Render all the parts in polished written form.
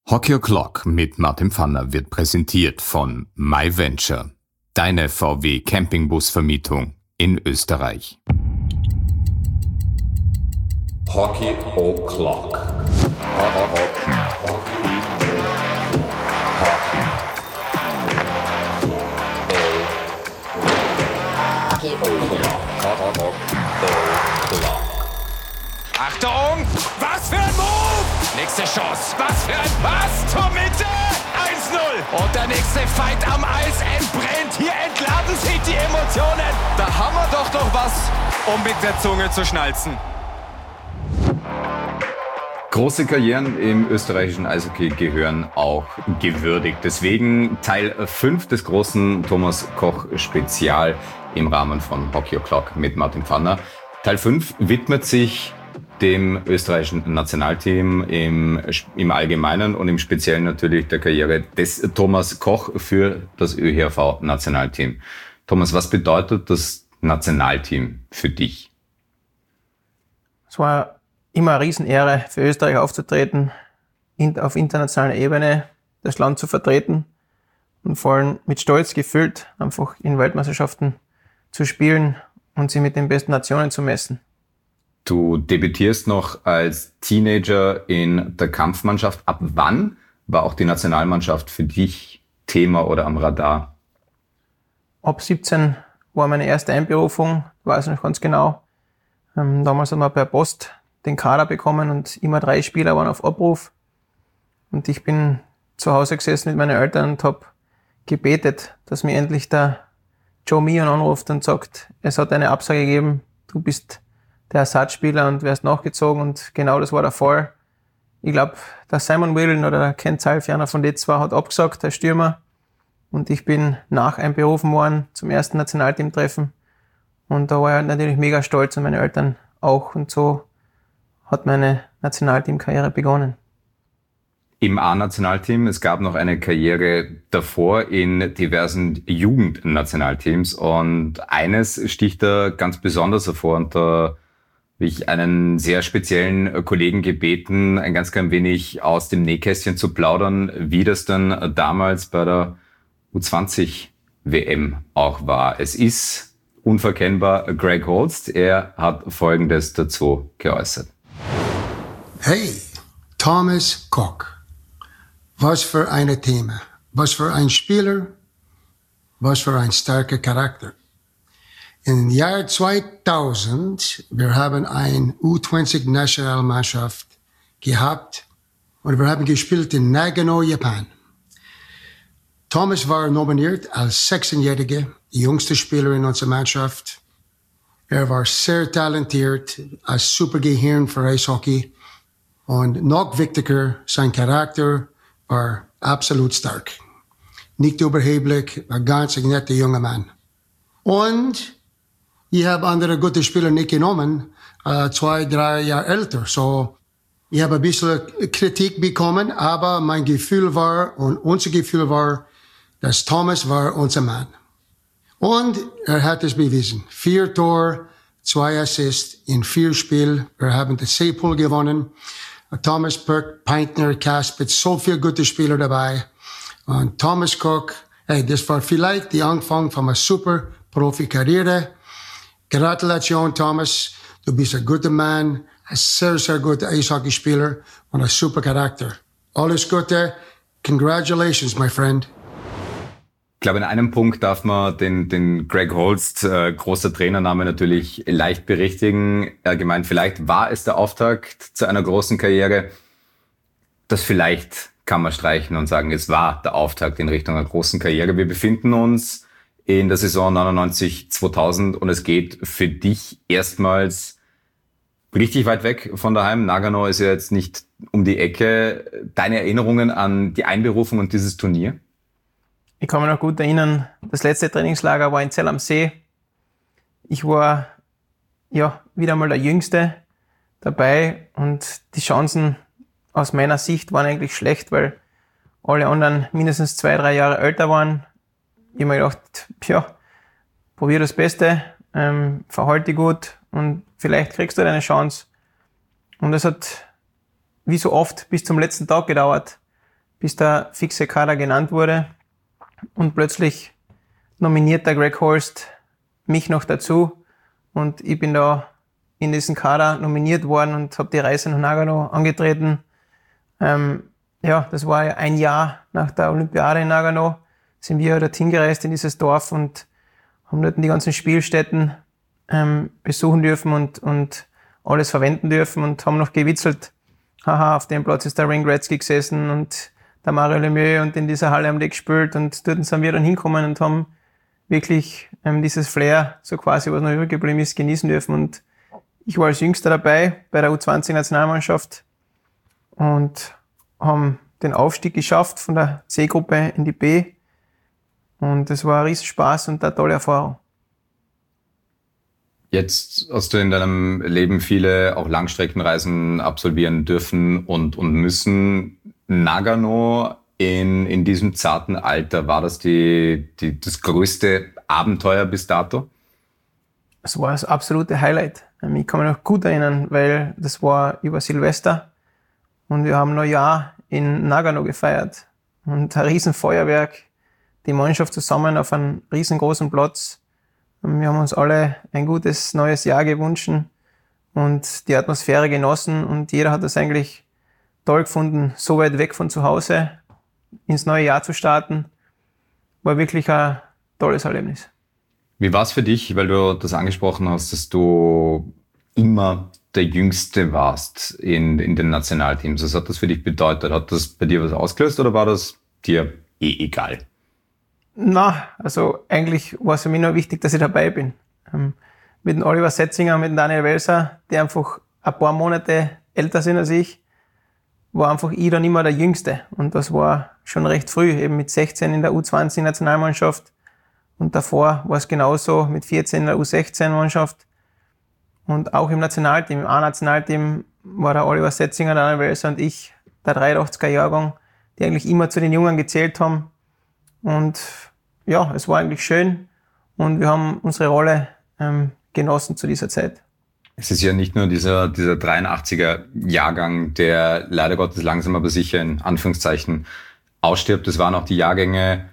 Hockey O'Clock mit Martin Pfanner wird präsentiert von MyVenture, deine VW Campingbusvermietung in Österreich. Hockey O'Clock. Achtung! Was für ein Move! Nächste Chance. Was für ein Pass zur Mitte! 1-0. Und der nächste Fight am Eis entbrennt. Hier entladen sich die Emotionen. Da haben wir doch noch was, um mit der Zunge zu schnalzen. Große Karrieren im österreichischen Eishockey gehören auch gewürdigt. Deswegen Teil 5 des großen Thomas Koch Spezial im Rahmen von Hockey O'Clock mit Martin Pfanner. Teil 5 widmet sich dem österreichischen Nationalteam im Allgemeinen und im Speziellen natürlich der Karriere des Thomas Koch für das ÖHV-Nationalteam. Thomas, was bedeutet das Nationalteam für dich? Es war immer eine Riesenehre, für Österreich aufzutreten, auf internationaler Ebene das Land zu vertreten und vor allem mit Stolz gefüllt, einfach in Weltmeisterschaften zu spielen und sie mit den besten Nationen zu messen. Du debütierst noch als Teenager in der Kampfmannschaft. Ab wann war auch die Nationalmannschaft für dich Thema oder am Radar? Ab 17 war meine erste Einberufung, weiß ich noch ganz genau. Damals haben wir per Post den Kader bekommen und immer 3 Spieler waren auf Abruf. Und ich bin zu Hause gesessen mit meinen Eltern und habe gebetet, dass mir endlich der Joe Meehan anruft und sagt, es hat eine Absage gegeben, du bist der Ersatzspieler und wärst nachgezogen, und genau das war der Fall. Ich glaube, der Simon Willen oder der Ken Zalf, einer von den zwei, hat abgesagt, der Stürmer. Und ich bin einberufen worden zum ersten Nationalteamtreffen. Und da war ich natürlich mega stolz und meine Eltern auch. Und so hat meine Nationalteamkarriere begonnen. Im A-Nationalteam, es gab noch eine Karriere davor in diversen Jugendnationalteams. Und eines sticht da ganz besonders hervor, und da habe ich einen sehr speziellen Kollegen gebeten, ein ganz klein wenig aus dem Nähkästchen zu plaudern, wie das dann damals bei der U20-WM auch war. Es ist unverkennbar Greg Holst. Er hat Folgendes dazu geäußert. Hey, Thomas Koch. Was für ein Thema. Was für ein Spieler. Was für ein starker Charakter. Im Jahr 2000, wir haben eine U20-Nationalmannschaft gehabt und wir haben gespielt in Nagano, Japan. Thomas war nominiert als 16-jähriger, jüngster Spieler in unserer Mannschaft. Er war sehr talentiert, als Supergehirn für Eishockey. Und noch wichtiger, sein Charakter war absolut stark. Nicht überheblich, ein ganz netter junger Mann. Und ich habe andere gute Spieler nicht genommen, 2-3 Jahre älter. So, ich habe ein bisschen Kritik bekommen, aber mein Gefühl war und unser Gefühl war, dass Thomas war unser Mann. Und er hat es bewiesen. 4 Tore, 2 Assists in 4 Spielen. Wir haben den C-Pool gewonnen. Thomas Perk, Peintner, Kaspitz, so viele gute Spieler dabei. Und Thomas Koch, hey, das war vielleicht der Anfang von einer super Profikarriere. Gratulation, Thomas. Du bist ein guter Mann, ein sehr, sehr guter Eishockeyspieler und ein super Charakter. Alles Gute. Congratulations, my friend. Ich glaube, in einem Punkt darf man den Greg Holst, großer Trainername, natürlich leicht berichtigen. Er gemeint, vielleicht war es der Auftakt zu einer großen Karriere. Das vielleicht kann man streichen und sagen, es war der Auftakt in Richtung einer großen Karriere. Wir befinden uns in der Saison 99-2000 und es geht für dich erstmals richtig weit weg von daheim. Nagano ist ja jetzt nicht um die Ecke. Deine Erinnerungen an die Einberufung und dieses Turnier? Ich kann mich noch gut erinnern, das letzte Trainingslager war in Zell am See. Ich war wieder mal der Jüngste dabei und die Chancen aus meiner Sicht waren eigentlich schlecht, weil alle anderen mindestens 2-3 Jahre älter waren. Ich habe mir gedacht, probier das Beste, verhalte dich gut und vielleicht kriegst du deine Chance. Und es hat, wie so oft, bis zum letzten Tag gedauert, bis der fixe Kader genannt wurde. Und plötzlich nominiert der Greg Holst mich noch dazu. Und ich bin da in diesen Kader nominiert worden und habe die Reise nach Nagano angetreten. Das war ja ein Jahr nach der Olympiade in Nagano. Sind wir dorthin gereist in dieses Dorf und haben dort die ganzen Spielstätten besuchen dürfen und alles verwenden dürfen und haben noch gewitzelt. Haha, auf dem Platz ist der Wayne Gretzky gesessen und der Mario Lemieux und in dieser Halle haben die gespielt und dort sind wir dann hingekommen und haben wirklich dieses Flair, so quasi was noch übrig geblieben ist, genießen dürfen. Und ich war als Jüngster dabei bei der U20-Nationalmannschaft und haben den Aufstieg geschafft von der C-Gruppe in die B. Und das war ein Riesenspaß und eine tolle Erfahrung. Jetzt hast du in deinem Leben viele auch Langstreckenreisen absolvieren dürfen und müssen. Nagano in diesem zarten Alter, war das das größte Abenteuer bis dato? Es war das absolute Highlight. Ich kann mich noch gut erinnern, weil das war über Silvester und wir haben Neujahr in Nagano gefeiert. Und ein Riesenfeuerwerk, die Mannschaft zusammen auf einem riesengroßen Platz. Wir haben uns alle ein gutes neues Jahr gewünscht und die Atmosphäre genossen und jeder hat es eigentlich toll gefunden, so weit weg von zu Hause ins neue Jahr zu starten. War wirklich ein tolles Erlebnis. Wie war es für dich, weil du das angesprochen hast, dass du immer der Jüngste warst in den Nationalteams? Was hat das für dich bedeutet? Hat das bei dir was ausgelöst oder war das dir egal? Na, also eigentlich war es für mich nur wichtig, dass ich dabei bin. Mit dem Oliver Setzinger und mit dem Daniel Welser, die einfach ein paar Monate älter sind als ich, war einfach ich dann immer der Jüngste. Und das war schon recht früh, eben mit 16 in der U20-Nationalmannschaft. Und davor war es genauso mit 14 in der U16-Mannschaft. Und auch im Nationalteam, im A-Nationalteam war der Oliver Setzinger, der Daniel Welser und ich, der 83er-Jahrgang, die eigentlich immer zu den Jungen gezählt haben. Und ja, es war eigentlich schön und wir haben unsere Rolle genossen zu dieser Zeit. Es ist ja nicht nur dieser 83er-Jahrgang, der leider Gottes langsam aber sicher in Anführungszeichen ausstirbt. Es waren auch die Jahrgänge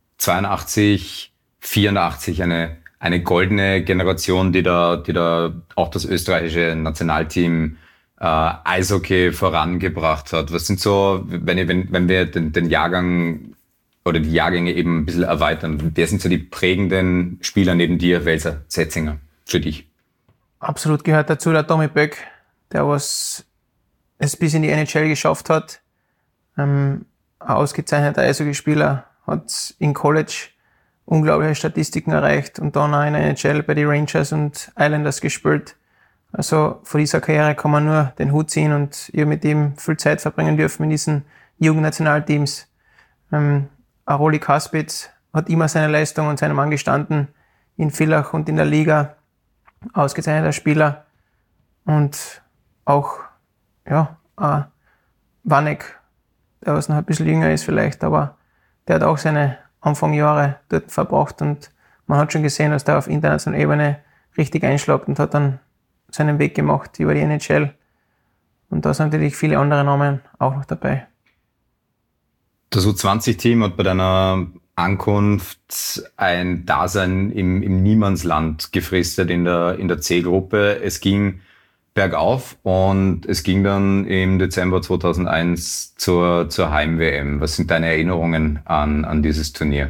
82, 84, eine goldene Generation, die da auch das österreichische Nationalteam Eishockey vorangebracht hat. Was sind so, wenn wir den Jahrgang oder die Jahrgänge eben ein bisschen erweitern, wer sind so die prägenden Spieler neben dir, Welser, Setzinger, für dich? Absolut gehört dazu der Tommy Böck, der es bis in die NHL geschafft hat. Ein ausgezeichneter Eishockeyspieler, hat in College unglaubliche Statistiken erreicht und dann auch in der NHL bei den Rangers und Islanders gespielt. Also von dieser Karriere kann man nur den Hut ziehen und ich habe mit ihm viel Zeit verbringen dürfen in diesen Jugendnationalteams. Aroli Kaspitz hat immer seine Leistung und seinem Mann gestanden, in Villach und in der Liga, ausgezeichneter Spieler. Und auch, Vanek, der was noch ein bisschen jünger ist vielleicht, aber der hat auch seine Anfangjahre dort verbracht und man hat schon gesehen, dass der auf internationaler Ebene richtig einschlägt und hat dann seinen Weg gemacht über die NHL. Und da sind natürlich viele andere Namen auch noch dabei. Das U20-Team hat bei deiner Ankunft ein Dasein im Niemandsland gefristet in der C-Gruppe. Es ging bergauf und es ging dann im Dezember 2001 zur Heim-WM. Was sind deine Erinnerungen an dieses Turnier?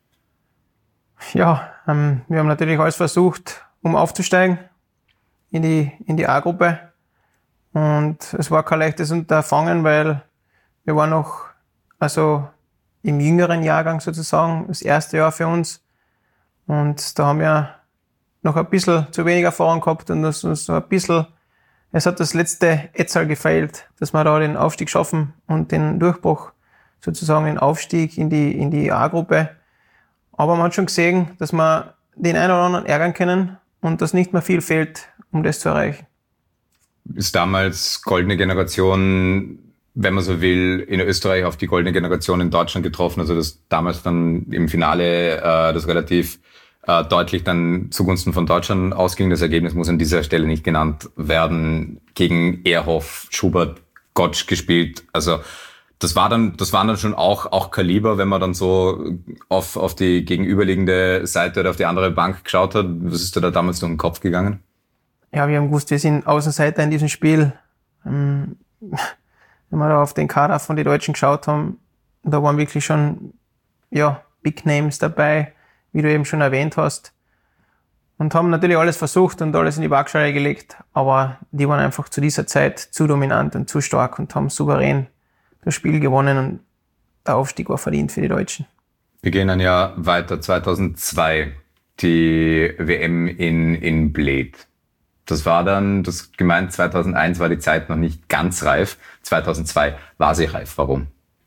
Ja, wir haben natürlich alles versucht, um aufzusteigen in die A-Gruppe. Und es war kein leichtes Unterfangen, weil wir waren noch im jüngeren Jahrgang sozusagen, das erste Jahr für uns. Und da haben wir noch ein bisschen zu wenig Erfahrung gehabt und es hat das letzte Etzal gefehlt, dass wir da den Aufstieg schaffen und den Durchbruch, sozusagen den Aufstieg in die A-Gruppe. Aber man hat schon gesehen, dass wir den einen oder anderen ärgern können und dass nicht mehr viel fehlt, um das zu erreichen. Ist damals goldene Generation, wenn man so will, in Österreich auf die goldene Generation in Deutschland getroffen, also das damals dann im Finale das relativ deutlich dann zugunsten von Deutschland ausging. Das Ergebnis muss an dieser Stelle nicht genannt werden. Gegen Ehrhoff, Schubert, Gottsch gespielt. Also Das waren dann schon auch Kaliber, wenn man dann so auf die gegenüberliegende Seite oder auf die andere Bank geschaut hat. Was ist dir da damals durch den Kopf gegangen? Ja, wir haben gewusst, wir sind Außenseiter in diesem Spiel. Wenn wir da auf den Kader von den Deutschen geschaut haben, da waren wirklich schon, ja, Big Names dabei, wie du eben schon erwähnt hast. Und haben natürlich alles versucht und alles in die Waagschale gelegt, aber die waren einfach zu dieser Zeit zu dominant und zu stark und haben souverän das Spiel gewonnen und der Aufstieg war verdient für die Deutschen. Wir gehen ein Jahr weiter, 2002, die WM in Bled. Das war dann, das gemeint, 2001 war die Zeit noch nicht ganz reif, 2002 war sie reif. Warum?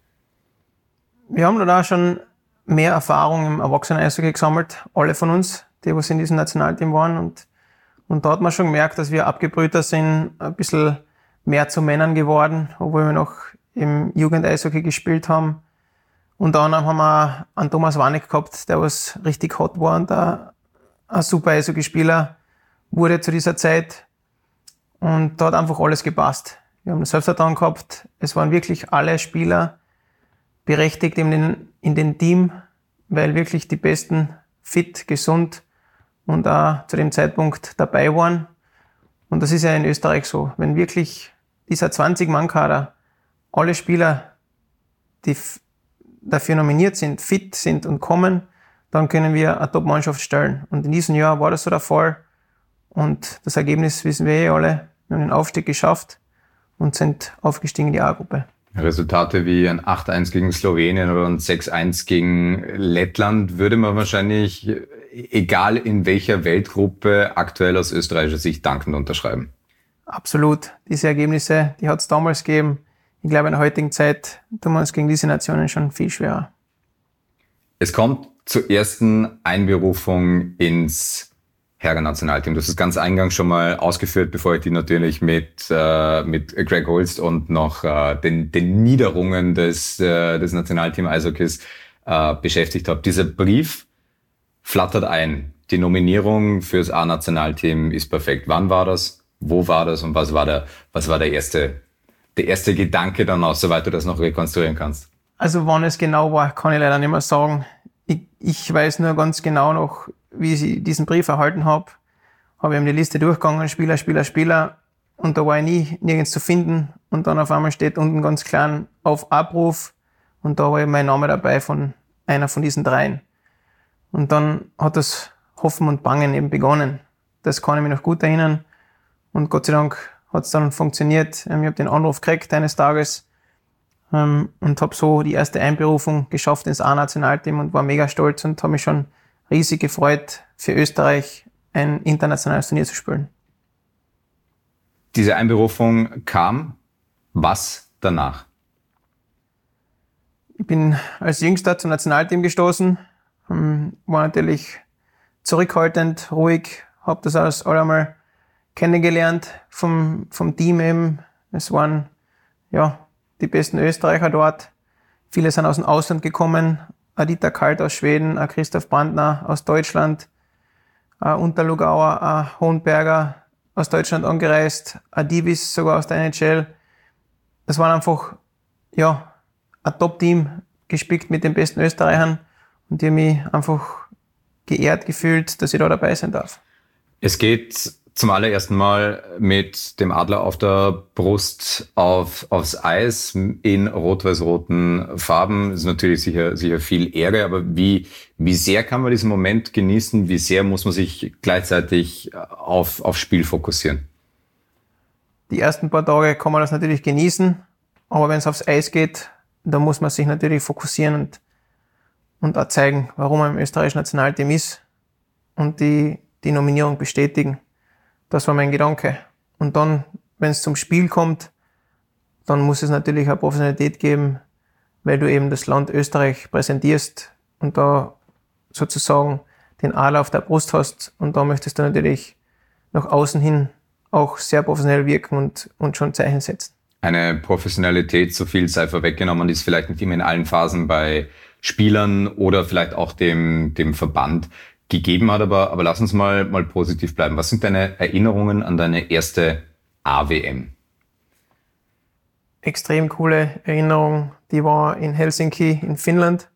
Wir haben da schon mehr Erfahrung im Erwachsenen-Eishockey gesammelt, alle von uns, die was in diesem Nationalteam waren. Und da hat man schon gemerkt, dass wir abgebrühter sind, ein bisschen mehr zu Männern geworden, obwohl wir noch im Jugend-Eishockey gespielt haben. Unter anderem haben wir einen Thomas Warneck gehabt, der was richtig hot war und ein super Eishockey-Spieler wurde zu dieser Zeit. Und da hat einfach alles gepasst. Wir haben das Selbstvertrauen gehabt. Es waren wirklich alle Spieler berechtigt in den Team, weil wirklich die Besten fit, gesund und auch zu dem Zeitpunkt dabei waren. Und das ist ja in Österreich so. Wenn wirklich dieser 20-Mann-Kader alle Spieler, die dafür nominiert sind, fit sind und kommen, dann können wir eine Top-Mannschaft stellen. Und in diesem Jahr war das so der Fall. Und das Ergebnis wissen wir alle. Wir haben den Aufstieg geschafft und sind aufgestiegen in die A-Gruppe. Resultate wie ein 8-1 gegen Slowenien oder ein 6-1 gegen Lettland würde man wahrscheinlich, egal in welcher Weltgruppe, aktuell aus österreichischer Sicht dankend unterschreiben. Absolut. Diese Ergebnisse, die hat es damals gegeben. Ich glaube, in der heutigen Zeit tun wir uns gegen diese Nationen schon viel schwerer. Es kommt zur ersten Einberufung ins Herren-Nationalteam. Du hast es ganz eingangs schon mal ausgeführt, bevor ich die natürlich mit Greg Holst und noch den Niederungen des Nationalteam-Eishockeys beschäftigt habe. Dieser Brief flattert ein. Die Nominierung fürs A-Nationalteam ist perfekt. Wann war das? Wo war das? Und was war der erste Gedanke dann auch, soweit du das noch rekonstruieren kannst? Also wann es genau war, kann ich leider nicht mehr sagen. Ich weiß nur ganz genau noch, wie ich diesen Brief erhalten habe. Habe eben die Liste durchgegangen, Spieler. Und da war ich nirgends zu finden. Und dann auf einmal steht unten ganz klein auf Abruf. Und da war eben mein Name dabei von einer von diesen dreien. Und dann hat das Hoffen und Bangen eben begonnen. Das kann ich mich noch gut erinnern. Und Gott sei Dank hat es dann funktioniert. Ich habe den Anruf gekriegt eines Tages und habe so die erste Einberufung geschafft ins A-Nationalteam und war mega stolz und habe mich schon riesig gefreut, für Österreich ein internationales Turnier zu spielen. Diese Einberufung kam. Was danach? Ich bin als Jüngster zum Nationalteam gestoßen, war natürlich zurückhaltend, ruhig, habe das alles einmal kennengelernt vom Team eben. Es waren ja die besten Österreicher dort. Viele sind aus dem Ausland gekommen. Ein Dieter Kalt aus Schweden, ein Christoph Brandner aus Deutschland, ein Unterlugauer, ein Hohenberger aus Deutschland angereist, ein Divis sogar aus der NHL. Das war einfach ja ein Top-Team, gespickt mit den besten Österreichern. Und die haben mich einfach geehrt gefühlt, dass ich da dabei sein darf. Es geht zum allerersten Mal mit dem Adler auf der Brust aufs Eis in rot-weiß-roten Farben. Das ist natürlich sicher viel Ehre, aber wie sehr kann man diesen Moment genießen? Wie sehr muss man sich gleichzeitig auf Spiel fokussieren? Die ersten paar Tage kann man das natürlich genießen, aber wenn es aufs Eis geht, dann muss man sich natürlich fokussieren und auch zeigen, warum man im österreichischen Nationalteam ist und die Nominierung bestätigen. Das war mein Gedanke. Und dann, wenn es zum Spiel kommt, dann muss es natürlich eine Professionalität geben, weil du eben das Land Österreich präsentierst und da sozusagen den Adler auf der Brust hast. Und da möchtest du natürlich nach außen hin auch sehr professionell wirken und schon Zeichen setzen. Eine Professionalität, so viel sei vorweggenommen, ist vielleicht nicht immer in allen Phasen bei Spielern oder vielleicht auch dem Verband gegeben hat, aber lass uns mal positiv bleiben. Was sind deine Erinnerungen an deine erste AWM? extrem coole Erinnerung, die war in Helsinki in Finnland.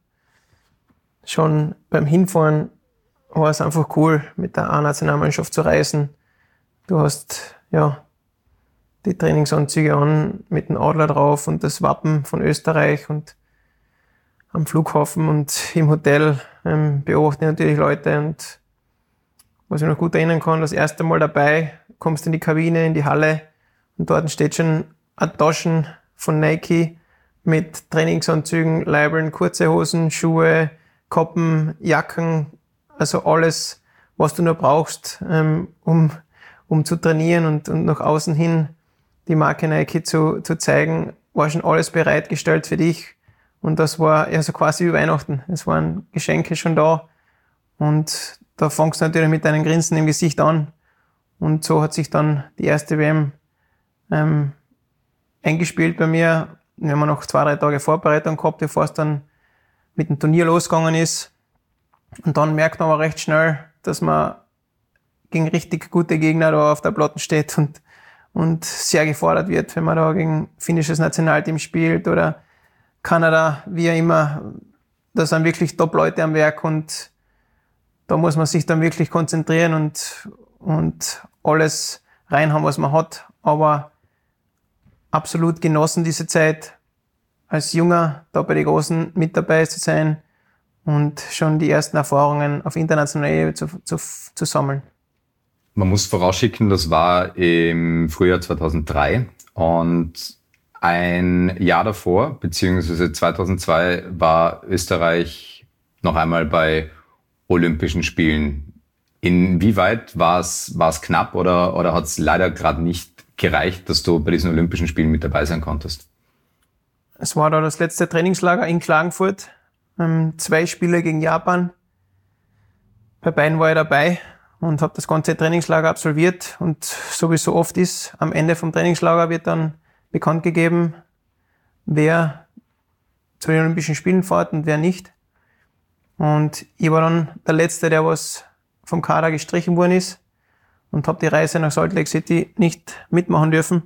Schon beim Hinfahren war es einfach cool, mit der A-Nationalmannschaft zu reisen. Du hast ja die Trainingsanzüge an mit dem Adler drauf und das Wappen von Österreich, und am Flughafen und im Hotel beobachte ich natürlich Leute, und was ich noch gut erinnern kann, das erste Mal dabei, kommst in die Kabine, in die Halle, und dort steht schon eine Taschen von Nike mit Trainingsanzügen, Leibeln, kurze Hosen, Schuhe, Kappen, Jacken, also alles, was du nur brauchst, um zu trainieren und nach außen hin die Marke Nike zu zeigen, war schon alles bereitgestellt für dich. Und das war ja so quasi wie Weihnachten. Es waren Geschenke schon da. Und da fängst du natürlich mit deinem Grinsen im Gesicht an. Und so hat sich dann die erste WM eingespielt bei mir. Wir haben noch 2-3 Tage Vorbereitung gehabt, bevor es dann mit dem Turnier losgegangen ist. Und dann merkt man aber recht schnell, dass man gegen richtig gute Gegner da auf der Platte steht und sehr gefordert wird, wenn man da gegen finnisches Nationalteam spielt oder Kanada, wie auch immer. Da sind wirklich Top-Leute am Werk, und da muss man sich dann wirklich konzentrieren und alles reinhauen, was man hat. Aber absolut genossen diese Zeit, als Junger da bei den Großen mit dabei zu sein und schon die ersten Erfahrungen auf internationaler Ebene zu sammeln. Man muss vorausschicken, das war im Frühjahr 2003, und ein Jahr davor, beziehungsweise 2002, war Österreich noch einmal bei Olympischen Spielen. Inwieweit war es knapp oder hat es leider gerade nicht gereicht, dass du bei diesen Olympischen Spielen mit dabei sein konntest? Es war da das letzte Trainingslager in Klagenfurt. 2 Spiele gegen Japan. Bei beiden war ich dabei und habe das ganze Trainingslager absolviert. Und so wie es so oft ist, am Ende vom Trainingslager wird dann bekannt gegeben, wer zu den Olympischen Spielen fährt und wer nicht. Und ich war dann der Letzte, der was vom Kader gestrichen worden ist, und habe die Reise nach Salt Lake City nicht mitmachen dürfen.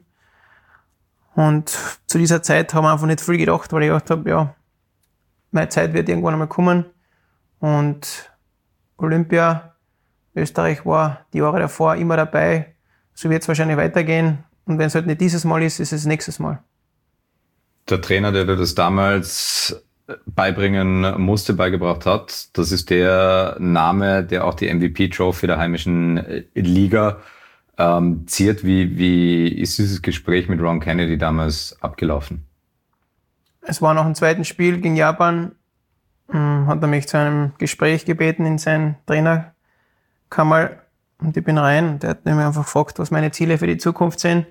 Und zu dieser Zeit haben wir einfach nicht viel gedacht, weil ich gedacht habe, ja, meine Zeit wird irgendwann einmal kommen. Und Olympia, Österreich war die Jahre davor immer dabei. So wird es wahrscheinlich weitergehen. Und wenn es halt nicht dieses Mal ist, ist es nächstes Mal. Der Trainer, der dir das damals beibringen musste, beigebracht hat, das ist der Name, der auch die MVP-Trophy der heimischen Liga ziert. Wie ist dieses Gespräch mit Ron Kennedy damals abgelaufen? Es war nach dem zweiten Spiel gegen Japan, hat er mich zu einem Gespräch gebeten in seinen Trainerkammer, und ich bin rein, und der hat mich einfach gefragt, was meine Ziele für die Zukunft sind.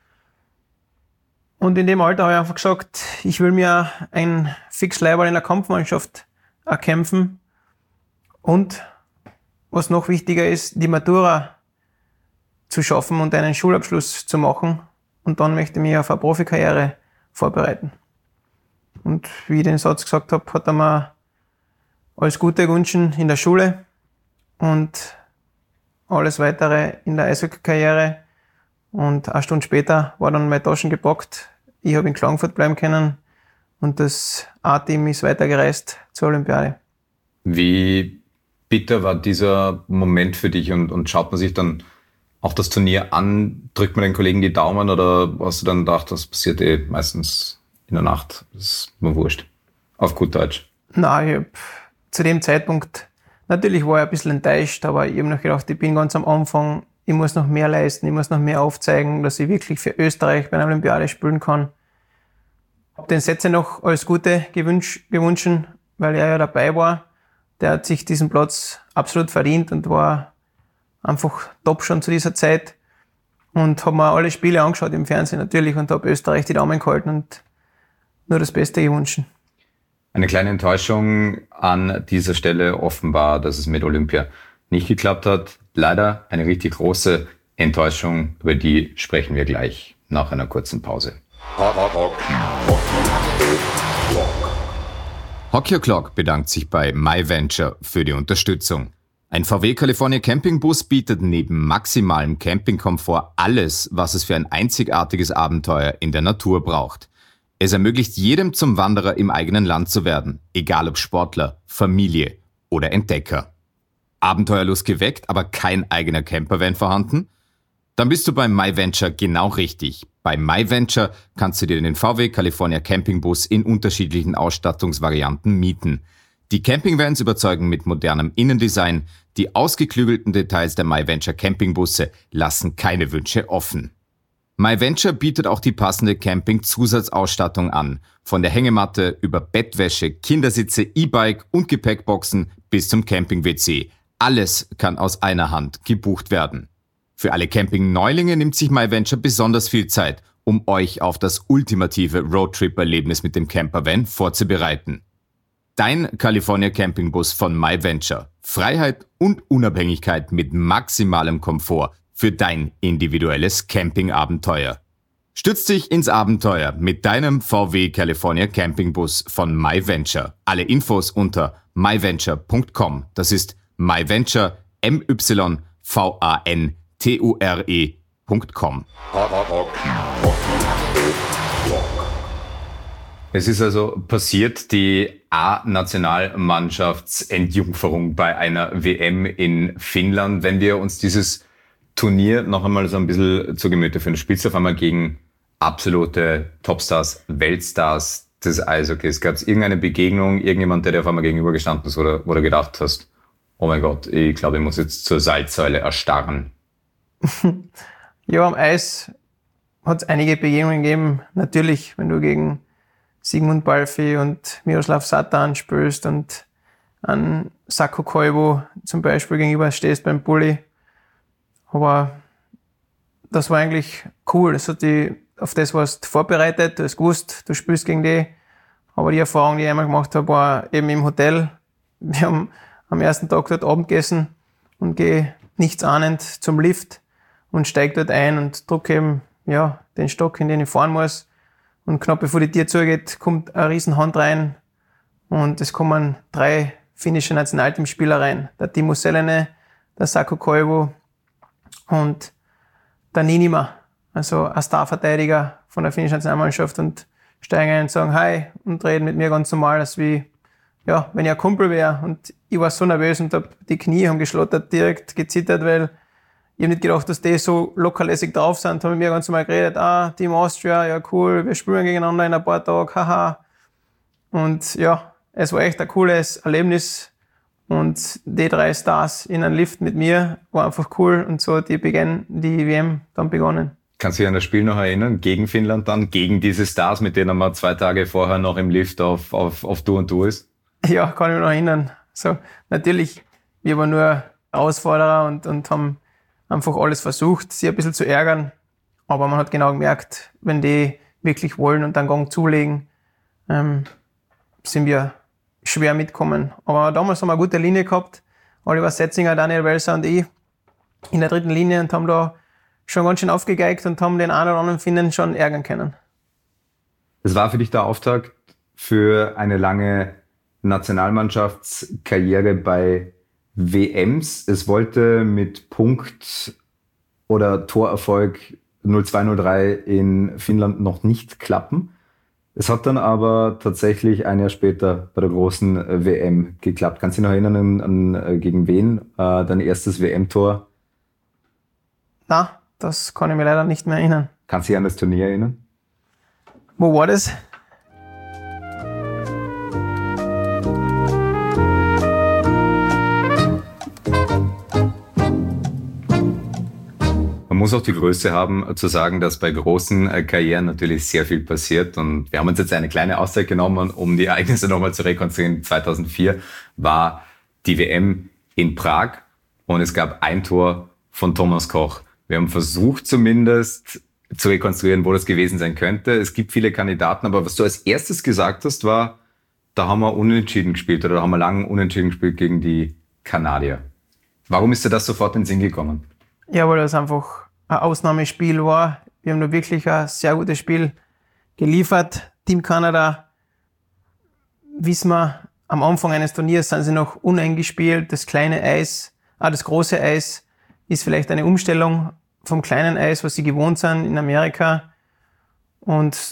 Und in dem Alter habe ich einfach gesagt, ich will mir ein Fixleiberl in der Kampfmannschaft erkämpfen. Und was noch wichtiger ist, die Matura zu schaffen und einen Schulabschluss zu machen. Und dann möchte ich mich auf eine Profikarriere vorbereiten. Und wie ich den Satz gesagt habe, hat er mir alles Gute gewünscht in der Schule und alles Weitere in der Eishockey-Karriere. Und eine Stunde später war dann meine Taschen gepackt. Ich habe in Klagenfurt bleiben können und das A-Team ist weitergereist zur Olympiade. Wie bitter war dieser Moment für dich, und schaut man sich dann auch das Turnier an, drückt man den Kollegen die Daumen, oder hast du dann gedacht, das passiert meistens in der Nacht? Das ist mir wurscht. Auf gut Deutsch. Nein, ich habe zu dem Zeitpunkt, natürlich war ich ein bisschen enttäuscht, aber ich habe noch gedacht, ich bin ganz am Anfang, ich muss noch mehr leisten, ich muss noch mehr aufzeigen, dass ich wirklich für Österreich bei einer Olympiade spielen kann. Ich habe den Setzer noch alles Gute gewünscht, weil er ja dabei war. Der hat sich diesen Platz absolut verdient und war einfach top schon zu dieser Zeit. Und habe mir alle Spiele angeschaut im Fernsehen natürlich und habe Österreich die Daumen gehalten und nur das Beste gewünscht. Eine kleine Enttäuschung an dieser Stelle offenbar, dass es mit Olympia nicht geklappt hat. Leider eine richtig große Enttäuschung, über die sprechen wir gleich nach einer kurzen Pause. Hockey O'Clock bedankt sich bei MyVenture für die Unterstützung. Ein VW California Campingbus bietet neben maximalem Campingkomfort alles, was es für ein einzigartiges Abenteuer in der Natur braucht. Es ermöglicht jedem zum Wanderer im eigenen Land zu werden, egal ob Sportler, Familie oder Entdecker. Abenteuerlust geweckt, aber kein eigener Campervan vorhanden? Dann bist du bei MyVenture genau richtig. Bei MyVenture kannst du dir den VW California Campingbus in unterschiedlichen Ausstattungsvarianten mieten. Die Campingvans überzeugen mit modernem Innendesign. Die ausgeklügelten Details der MyVenture Campingbusse lassen keine Wünsche offen. MyVenture bietet auch die passende Camping-Zusatzausstattung an. Von der Hängematte über Bettwäsche, Kindersitze, E-Bike und Gepäckboxen bis zum Camping-WC. Alles kann aus einer Hand gebucht werden. Für alle Camping-Neulinge nimmt sich MyVenture besonders viel Zeit, um euch auf das ultimative Roadtrip-Erlebnis mit dem Campervan vorzubereiten. Dein California Campingbus von MyVenture. Freiheit und Unabhängigkeit mit maximalem Komfort für dein individuelles Campingabenteuer. Stütz dich ins Abenteuer mit deinem VW California Campingbus von MyVenture. Alle Infos unter myventure.com. Das ist MyVenture, MYVANTURE.com. Es ist also passiert, die A-Nationalmannschaftsentjungferung bei einer WM in Finnland. Wenn wir uns dieses Turnier noch einmal so ein bisschen zu Gemüte führen, du spielst auf einmal gegen absolute Topstars, Weltstars des Eishockeys. Gab es irgendeine Begegnung, irgendjemand, der dir auf einmal gegenübergestanden ist oder wo du gedacht hast, oh mein Gott, ich glaube, ich muss jetzt zur Salzsäule erstarren? Ja, am Eis hat es einige Begegnungen gegeben. Natürlich, wenn du gegen Sigmund Balfi und Miroslav Satan spielst und an Sakko Koivu zum Beispiel gegenüber stehst beim Bulli. Aber das war eigentlich cool. Auf das warst du vorbereitet, du hast gewusst, du spielst gegen die. Aber die Erfahrung, die ich einmal gemacht habe, war eben im Hotel. Wir haben am ersten Tag dort Abend gegessen und gehe nichts ahnend zum Lift und steige dort ein und drücke eben den Stock, in den ich fahren muss. Und knapp bevor die Tür zugeht, kommt eine riesen Hand rein und es kommen 3 finnische Nationalteamspieler rein. Der Timo Selänne, der Sakko Koivu und der Niinimaa, also ein Starverteidiger von der finnischen Nationalmannschaft, und steigen ein und sagen Hi und reden mit mir ganz normal, als wenn ich ein Kumpel wäre. Und ich war so nervös und die Knie haben geschlottert, direkt gezittert, weil ich habe nicht gedacht, dass die so lockerlässig drauf sind, haben mit mir ganz normal geredet, Team Austria, ja cool, wir spielen gegeneinander in ein paar Tagen, haha. Und ja, es war echt ein cooles Erlebnis. Und die 3 Stars in einem Lift mit mir war einfach cool, und so hat die WM dann begonnen. Kannst du dich an das Spiel noch erinnern? Gegen Finnland dann? Gegen diese Stars, mit denen man 2 Tage vorher noch im Lift auf Du und Du ist? Ja, kann ich mich noch erinnern. So, natürlich, wir waren nur Herausforderer und haben einfach alles versucht, sie ein bisschen zu ärgern. Aber man hat genau gemerkt, wenn die wirklich wollen und dann Gang zulegen, sind wir schwer mitkommen. Aber damals haben wir eine gute Linie gehabt. Oliver Setzinger, Daniel Welser und ich in der 3. Linie, und haben da schon ganz schön aufgegeigt und haben den einen oder anderen Finnen schon ärgern können. Das war für dich der Auftakt für eine lange Nationalmannschaftskarriere bei WMs. Es wollte mit Punkt- oder Torerfolg 0-2-0-3 in Finnland noch nicht klappen. Es hat dann aber tatsächlich ein Jahr später bei der großen WM geklappt. Kannst du dich noch erinnern, an gegen wen dein erstes WM-Tor? Na, das kann ich mir leider nicht mehr erinnern. Kannst du dich an das Turnier erinnern? Wo war das? Man muss auch die Größe haben, zu sagen, dass bei großen Karrieren natürlich sehr viel passiert. Und wir haben uns jetzt eine kleine Auszeit genommen, um die Ereignisse nochmal zu rekonstruieren. 2004 war die WM in Prag und es gab ein Tor von Thomas Koch. Wir haben versucht zumindest zu rekonstruieren, wo das gewesen sein könnte. Es gibt viele Kandidaten, aber was du als erstes gesagt hast, war, da haben wir unentschieden gespielt oder da haben wir lange unentschieden gespielt gegen die Kanadier. Warum ist dir das sofort in den Sinn gekommen? Ja, weil das einfach ein Ausnahmespiel war. Wir haben da wirklich ein sehr gutes Spiel geliefert. Team Kanada, wissen wir, am Anfang eines Turniers sind sie noch uneng gespielt. Das kleine Eis, das große Eis ist vielleicht eine Umstellung vom kleinen Eis, was sie gewohnt sind in Amerika. Und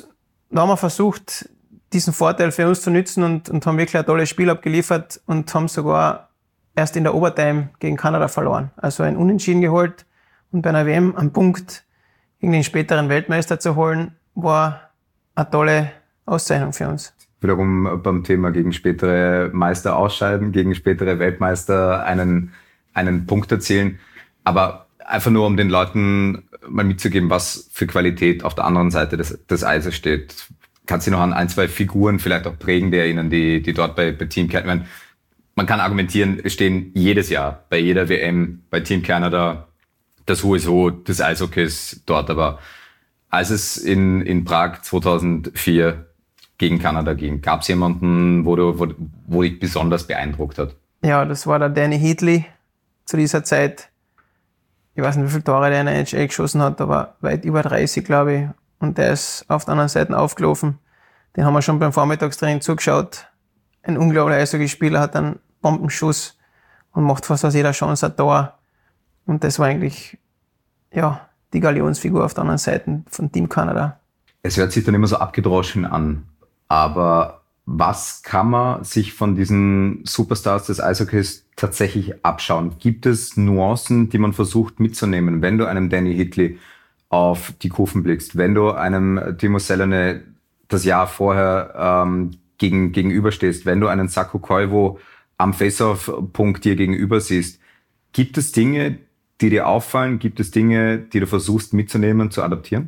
da haben wir versucht, diesen Vorteil für uns zu nutzen und haben wirklich ein tolles Spiel abgeliefert und haben sogar erst in der Overtime gegen Kanada verloren. Also ein Unentschieden geholt und bei einer WM einen Punkt gegen den späteren Weltmeister zu holen, war eine tolle Auszeichnung für uns. Wiederum beim Thema gegen spätere Meister ausscheiden, gegen spätere Weltmeister einen Punkt erzielen. Aber einfach nur, um den Leuten mal mitzugeben, was für Qualität auf der anderen Seite des Eises steht. Kannst du noch an 1, 2 Figuren vielleicht auch prägende erinnern, die dort bei Team Canada, man kann argumentieren, es stehen jedes Jahr bei jeder WM bei Team Canada das Who is Who des Eishockeys dort. Aber als es in Prag 2004 gegen Kanada ging, gab es jemanden, wo dich besonders beeindruckt hat? Ja, das war der Danny Heatley zu dieser Zeit. Ich weiß nicht, wie viele Tore der in der NHL geschossen hat, aber weit über 30, glaube ich. Und der ist auf der anderen Seite aufgelaufen. Den haben wir schon beim Vormittagstraining zugeschaut. Ein unglaublicher Eishockeyspieler, hat einen Bombenschuss und macht fast aus jeder Chance ein Tor. Und das war eigentlich, ja, die Galionsfigur auf der anderen Seite von Team Canada. Es hört sich dann immer so abgedroschen an. Aber was kann man sich von diesen Superstars des Eishockeys tatsächlich abschauen? Gibt es Nuancen, die man versucht mitzunehmen, wenn du einem Danny Heatley auf die Kufen blickst, wenn du einem Timo Selänne das Jahr vorher gegenüberstehst, wenn du einen Saku Koivu am Face-Off-Punkt dir gegenüber siehst? Gibt es Dinge, die dir auffallen? Gibt es Dinge, die du versuchst mitzunehmen, zu adaptieren?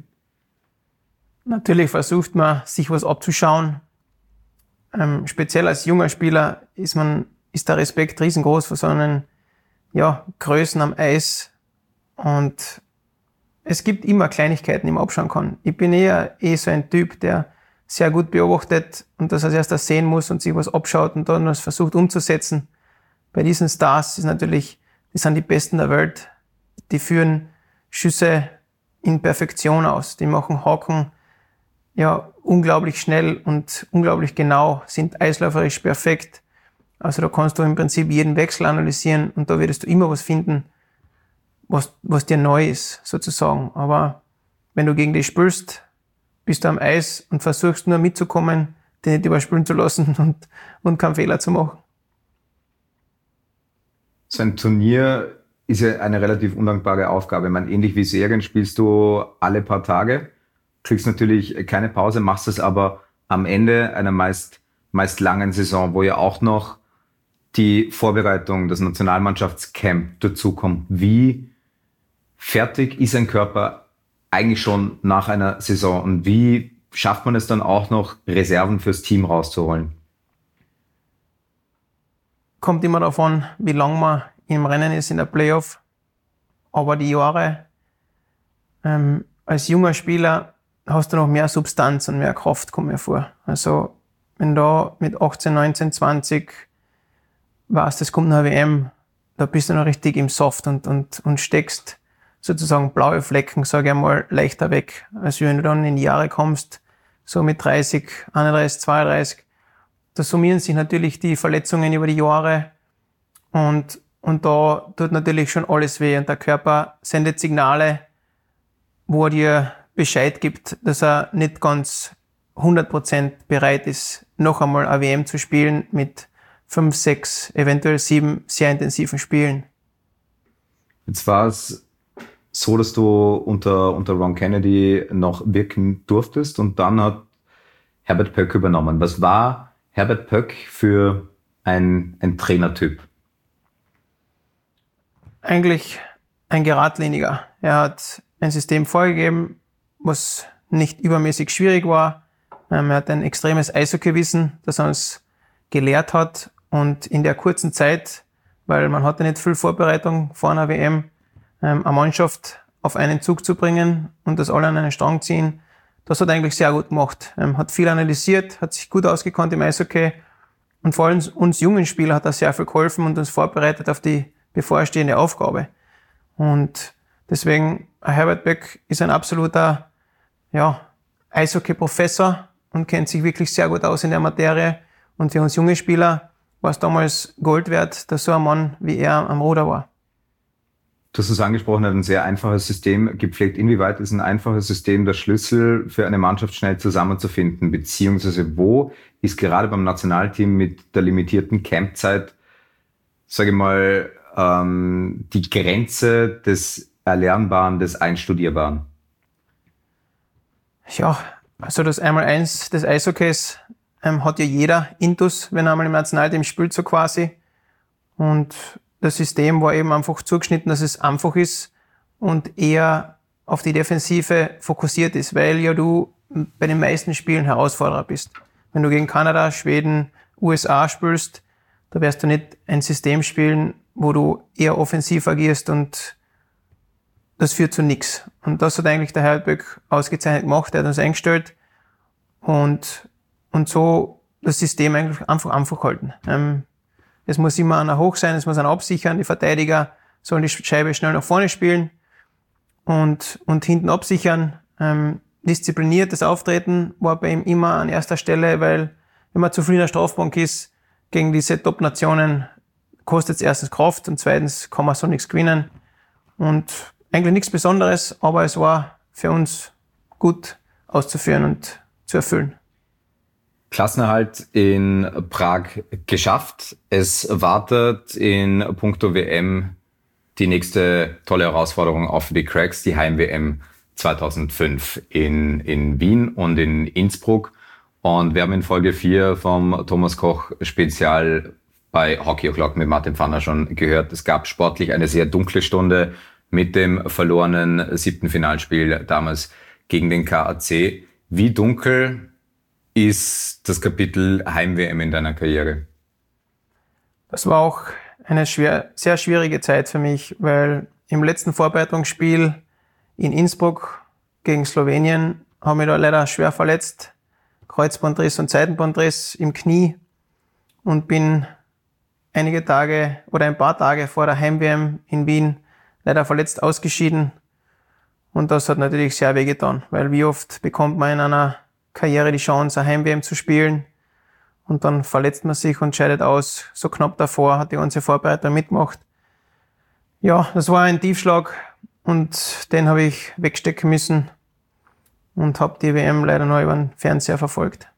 Natürlich versucht man, sich was abzuschauen. Speziell als junger Spieler ist der Respekt riesengroß vor so einen Größen am Eis. Und es gibt immer Kleinigkeiten, die man abschauen kann. Ich bin eher so ein Typ, der sehr gut beobachtet und das als erstes sehen muss und sich was abschaut und dann was versucht umzusetzen. Bei diesen Stars ist natürlich, die sind die Besten der Welt. Die führen Schüsse in Perfektion aus. Die machen Haken unglaublich schnell und unglaublich genau, sind eisläuferisch perfekt. Also da kannst du im Prinzip jeden Wechsel analysieren und da würdest du immer was finden, was dir neu ist, sozusagen. Aber wenn du gegen die spielst, bist du am Eis und versuchst nur mitzukommen, den nicht überspülen zu lassen und keinen Fehler zu machen. So ein Turnier ist ja eine relativ undankbare Aufgabe. Ich meine, ähnlich wie Serien spielst du alle paar Tage, kriegst natürlich keine Pause, machst es aber am Ende einer meist langen Saison, wo ja auch noch die Vorbereitung, das Nationalmannschaftscamp dazukommt. Wie fertig ist ein Körper eigentlich schon nach einer Saison und wie schafft man es dann auch noch, Reserven fürs Team rauszuholen? Kommt immer davon, wie lange man im Rennen ist in der Playoff. Aber die Jahre als junger Spieler hast du noch mehr Substanz und mehr Kraft, kommt mir vor. Also wenn du mit 18, 19, 20 weißt, es kommt eine WM, da bist du noch richtig im Soft und steckst sozusagen blaue Flecken, sage ich einmal, leichter weg. Als wenn du dann in die Jahre kommst, so mit 30, 31, 32, da summieren sich natürlich die Verletzungen über die Jahre und da tut natürlich schon alles weh und der Körper sendet Signale, wo er dir Bescheid gibt, dass er nicht ganz 100% bereit ist, noch einmal eine WM zu spielen mit 5, 6, eventuell 7 sehr intensiven Spielen. Jetzt war es so, dass du unter Ron Kennedy noch wirken durftest und dann hat Herbert Pöck übernommen. Was war Herbert Pöck für ein Trainertyp? Eigentlich ein Geradliniger. Er hat ein System vorgegeben, was nicht übermäßig schwierig war. Er hat ein extremes Eishockeywissen, das er uns gelehrt hat. Und in der kurzen Zeit, weil man hatte nicht viel Vorbereitung vor einer WM, eine Mannschaft auf einen Zug zu bringen und das alle an einen Strang ziehen, das hat er eigentlich sehr gut gemacht. Hat viel analysiert, hat sich gut ausgekannt im Eishockey und vor allem uns jungen Spieler hat er sehr viel geholfen und uns vorbereitet auf die bevorstehende Aufgabe. Und deswegen, Herbert Pöck ist ein absoluter Eishockey-Professor und kennt sich wirklich sehr gut aus in der Materie. Und für uns junge Spieler war es damals Gold wert, dass so ein Mann wie er am Ruder war. Du hast es angesprochen, ein sehr einfaches System gepflegt. Inwieweit ist ein einfaches System der Schlüssel für eine Mannschaft schnell zusammenzufinden? Beziehungsweise wo ist gerade beim Nationalteam mit der limitierten Campzeit, sage ich mal, die Grenze des Erlernbaren, des Einstudierbaren? Ja, also das Einmaleins des Eishockeys hat ja jeder Intus, wenn er einmal im Nationalteam spielt, so quasi. Und das System war eben einfach zugeschnitten, dass es einfach ist und eher auf die Defensive fokussiert ist, weil ja du bei den meisten Spielen Herausforderer bist. Wenn du gegen Kanada, Schweden, USA spielst, da wirst du nicht ein System spielen, wo du eher offensiv agierst und das führt zu nichts. Und das hat eigentlich der Heilböck ausgezeichnet gemacht, der hat uns eingestellt und so das System eigentlich einfach halten. Es muss immer einer hoch sein, es muss einer absichern, die Verteidiger sollen die Scheibe schnell nach vorne spielen und hinten absichern. Diszipliniertes Auftreten war bei ihm immer an erster Stelle, weil wenn man zu viel in der Strafbank ist, gegen diese Top-Nationen kostet es erstens Kraft und zweitens kann man so nichts gewinnen. Und eigentlich nichts Besonderes, aber es war für uns gut auszuführen und zu erfüllen. Klassenerhalt in Prag geschafft. Es wartet in puncto WM die nächste tolle Herausforderung auch für die Cracks, die Heim-WM 2005 in Wien und in Innsbruck. Und wir haben in Folge 4 vom Thomas Koch Spezial bei Hockey O'Clock mit Martin Pfanner schon gehört. Es gab sportlich eine sehr dunkle Stunde mit dem verlorenen 7. Finalspiel damals gegen den KAC. Wie dunkel ist das Kapitel Heim-WM in deiner Karriere? Das war auch eine sehr schwierige Zeit für mich, weil im letzten Vorbereitungsspiel in Innsbruck gegen Slowenien habe ich da leider schwer verletzt. Kreuzbandriss und Seitenbandriss im Knie und bin ein paar Tage vor der Heim-WM in Wien leider verletzt ausgeschieden. Und das hat natürlich sehr wehgetan, weil wie oft bekommt man in einer Karriere die Chance, eine Heim-WM zu spielen und dann verletzt man sich und scheidet aus. So knapp davor hat die ganze Vorbereitung mitgemacht. Ja, das war ein Tiefschlag und den habe ich wegstecken müssen und habe die WM leider noch über den Fernseher verfolgt.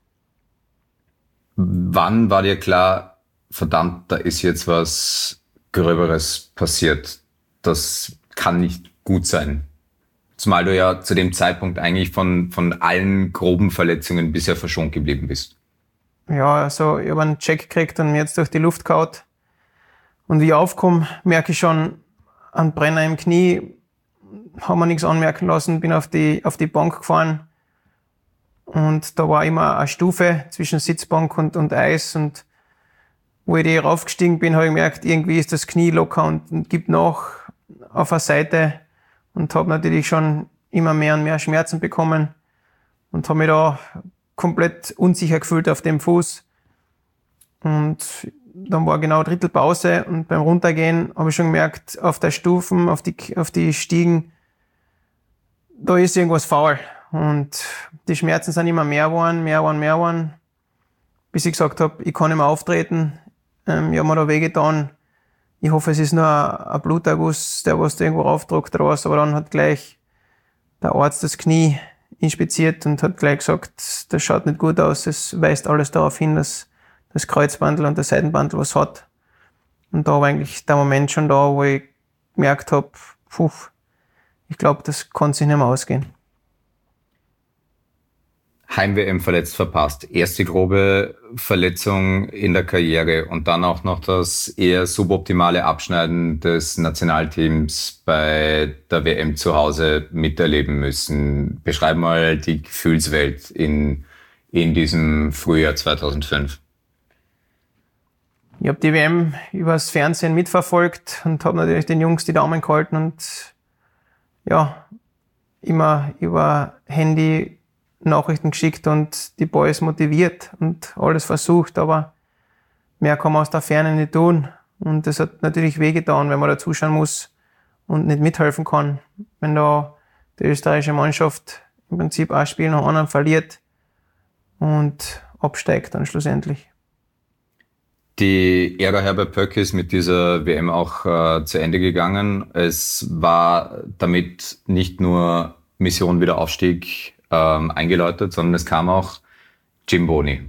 Wann war dir klar, verdammt, da ist jetzt was Gröberes passiert? Das kann nicht gut sein. Zumal du ja zu dem Zeitpunkt eigentlich von allen groben Verletzungen bisher verschont geblieben bist. Ja, also ich habe einen Check gekriegt und mir jetzt durch die Luft gehauen. Und wie ich aufkomme, merke ich schon einen Brenner im Knie, habe mir nichts anmerken lassen, bin auf die Bank gefahren. Und da war immer eine Stufe zwischen Sitzbank und Eis. Und wo ich raufgestiegen bin, habe ich gemerkt, irgendwie ist das Knie locker und gibt nach auf der Seite. Und habe natürlich schon immer mehr und mehr Schmerzen bekommen und habe mich da komplett unsicher gefühlt auf dem Fuß. Und dann war genau Drittelpause und beim Runtergehen habe ich schon gemerkt, auf der Stufen, auf die Stiegen, da ist irgendwas faul. Und die Schmerzen sind immer mehr geworden, bis ich gesagt habe, ich kann nicht mehr auftreten. Ich habe mir da wehgetan. Ich hoffe, es ist nur ein Bluterguss, der was da irgendwo raufdruckt oder was. Aber dann hat gleich der Arzt das Knie inspiziert und hat gleich gesagt, das schaut nicht gut aus. Es weist alles darauf hin, dass das Kreuzbandel und der Seitenbandel was hat. Und da war eigentlich der Moment schon da, wo ich gemerkt habe, ich glaube, das kann sich nicht mehr ausgehen. Heim-WM verletzt verpasst. Erste grobe Verletzung in der Karriere und dann auch noch das eher suboptimale Abschneiden des Nationalteams bei der WM zu Hause miterleben müssen. Beschreib mal die Gefühlswelt in diesem Frühjahr 2005. Ich habe die WM übers Fernsehen mitverfolgt und habe natürlich den Jungs die Daumen gehalten und ja, immer über Handy Nachrichten geschickt und die Boys motiviert und alles versucht, aber mehr kann man aus der Ferne nicht tun. Und das hat natürlich wehgetan, wenn man da zuschauen muss und nicht mithelfen kann. Wenn da die österreichische Mannschaft im Prinzip ein Spiel nach anderen verliert und absteigt dann schlussendlich. Die Ära Herbert Pöck ist mit dieser WM auch zu Ende gegangen. Es war damit nicht nur Mission Wiederaufstieg eingeläutet, sondern es kam auch Jim Boney.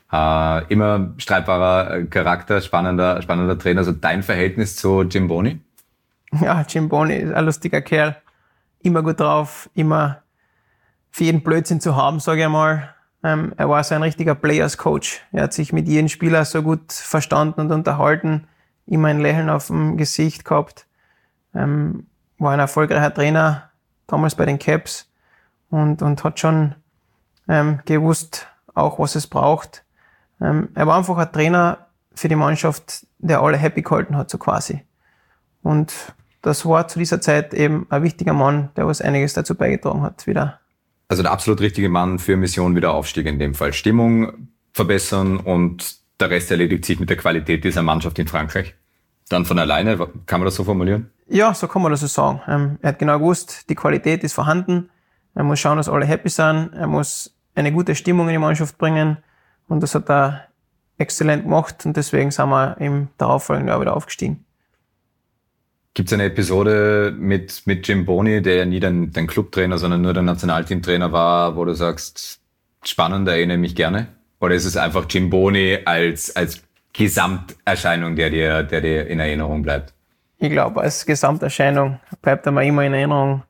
Immer streitbarer Charakter, spannender Trainer. Also dein Verhältnis zu Jim Boney? Ja, Jim Boney ist ein lustiger Kerl. Immer gut drauf, immer für jeden Blödsinn zu haben, sage ich einmal. Er war so ein richtiger Players-Coach. Er hat sich mit jedem Spieler so gut verstanden und unterhalten. Immer ein Lächeln auf dem Gesicht gehabt. War ein erfolgreicher Trainer, damals bei den Caps. Und hat schon gewusst, auch was es braucht. Er war einfach ein Trainer für die Mannschaft, der alle happy gehalten hat, so quasi. Und das war zu dieser Zeit eben ein wichtiger Mann, der was einiges dazu beigetragen hat, wieder. Also der absolut richtige Mann für Mission Wiederaufstieg in dem Fall. Stimmung verbessern und der Rest erledigt sich mit der Qualität dieser Mannschaft in Frankreich. Dann von alleine, kann man das so formulieren? Ja, so kann man das so sagen. Er hat genau gewusst, die Qualität ist vorhanden. Er muss schauen, dass alle happy sind. Er muss eine gute Stimmung in die Mannschaft bringen. Und das hat er exzellent gemacht. Und deswegen sind wir im darauffolgenden Jahr wieder aufgestiegen. Gibt es eine Episode mit Jim Boney, der ja nie dein Clubtrainer, sondern nur der Nationalteamtrainer war, wo du sagst, spannend, erinnere mich gerne? Oder ist es einfach Jim Boney als Gesamterscheinung, der dir in Erinnerung bleibt? Ich glaube, als Gesamterscheinung bleibt er mir immer in Erinnerung.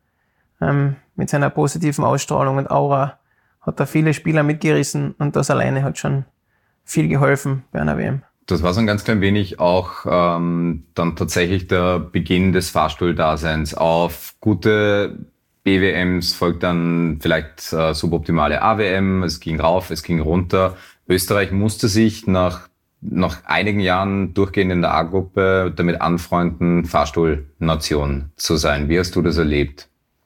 Mit seiner positiven Ausstrahlung und Aura hat er viele Spieler mitgerissen und das alleine hat schon viel geholfen bei einer WM. Das war so ein ganz klein wenig auch dann tatsächlich der Beginn des Fahrstuhldaseins. Auf gute BWMs folgt dann vielleicht suboptimale AWM. Es ging rauf, es ging runter. Österreich musste sich nach einigen Jahren durchgehend in der A-Gruppe damit anfreunden, Fahrstuhlnation zu sein. Wie hast du das erlebt?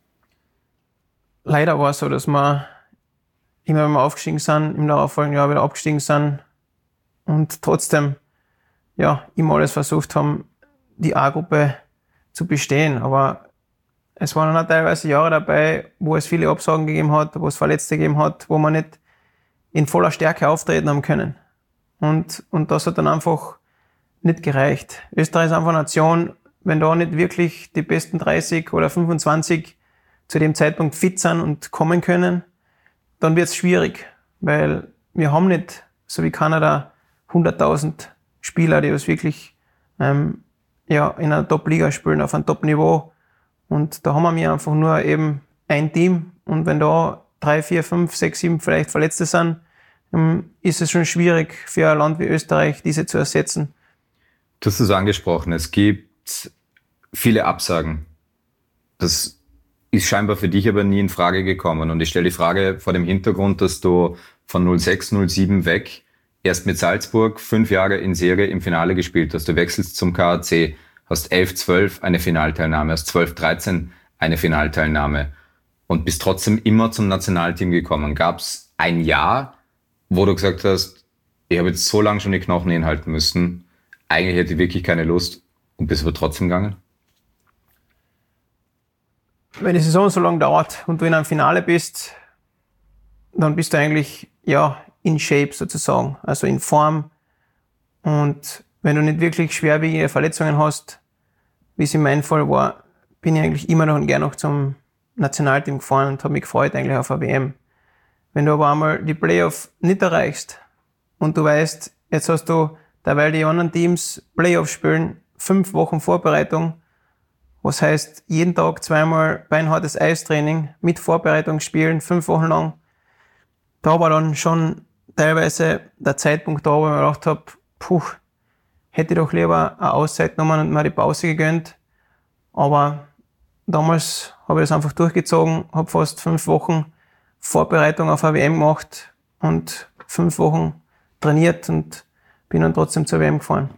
Leider war es so, dass wir immer, wenn wir aufgestiegen sind, im darauffolgenden Jahr wieder abgestiegen sind und trotzdem immer alles versucht haben, die A-Gruppe zu bestehen. Aber es waren dann auch teilweise Jahre dabei, wo es viele Absagen gegeben hat, wo es Verletzte gegeben hat, wo man nicht in voller Stärke auftreten haben können. Und das hat dann einfach nicht gereicht. Österreich ist einfach eine Nation, wenn da nicht wirklich die besten 30 oder 25 zu dem Zeitpunkt fit sind und kommen können, dann wird es schwierig, weil wir haben nicht, so wie Kanada, 100.000 Spieler, die das wirklich in einer Top-Liga spielen, auf einem Top-Niveau. Und da haben wir einfach nur eben ein Team. Und wenn da 3, 4, 5, 6, 7 vielleicht Verletzte sind, ist es schon schwierig für ein Land wie Österreich, diese zu ersetzen. Du hast es angesprochen, es gibt viele Absagen. Das ist scheinbar für dich aber nie in Frage gekommen. Und ich stelle die Frage vor dem Hintergrund, dass du von 06, 07 weg erst mit Salzburg 5 Jahre in Serie im Finale gespielt hast. Du wechselst zum KAC, hast 11, 12 eine Finalteilnahme, hast 12, 13 eine Finalteilnahme und bist trotzdem immer zum Nationalteam gekommen. Gab es ein Jahr, wo du gesagt hast, ich habe jetzt so lange schon die Knochen hinhalten müssen, eigentlich hätte ich wirklich keine Lust und bist aber trotzdem gegangen? Wenn die Saison so lange dauert und du in einem Finale bist, dann bist du eigentlich in Shape sozusagen, also in Form. Und wenn du nicht wirklich schwerwiegende Verletzungen hast, wie es in meinem Fall war, bin ich eigentlich immer noch und gern noch zum Nationalteam gefahren und habe mich gefreut eigentlich auf eine WM. Wenn du aber einmal die Playoff nicht erreichst und du weißt, jetzt hast du, derweil die anderen Teams Playoff spielen, 5 Wochen Vorbereitung, was heißt jeden Tag 2-mal beinhartes Eistraining mit Vorbereitung spielen, 5 Wochen lang. Da war dann schon teilweise der Zeitpunkt da, wo ich mir gedacht habe, hätte ich doch lieber eine Auszeit genommen und mir die Pause gegönnt. Aber damals habe ich das einfach durchgezogen, habe fast 5 Wochen Vorbereitung auf eine WM gemacht und 5 Wochen trainiert und bin dann trotzdem zur WM gefahren.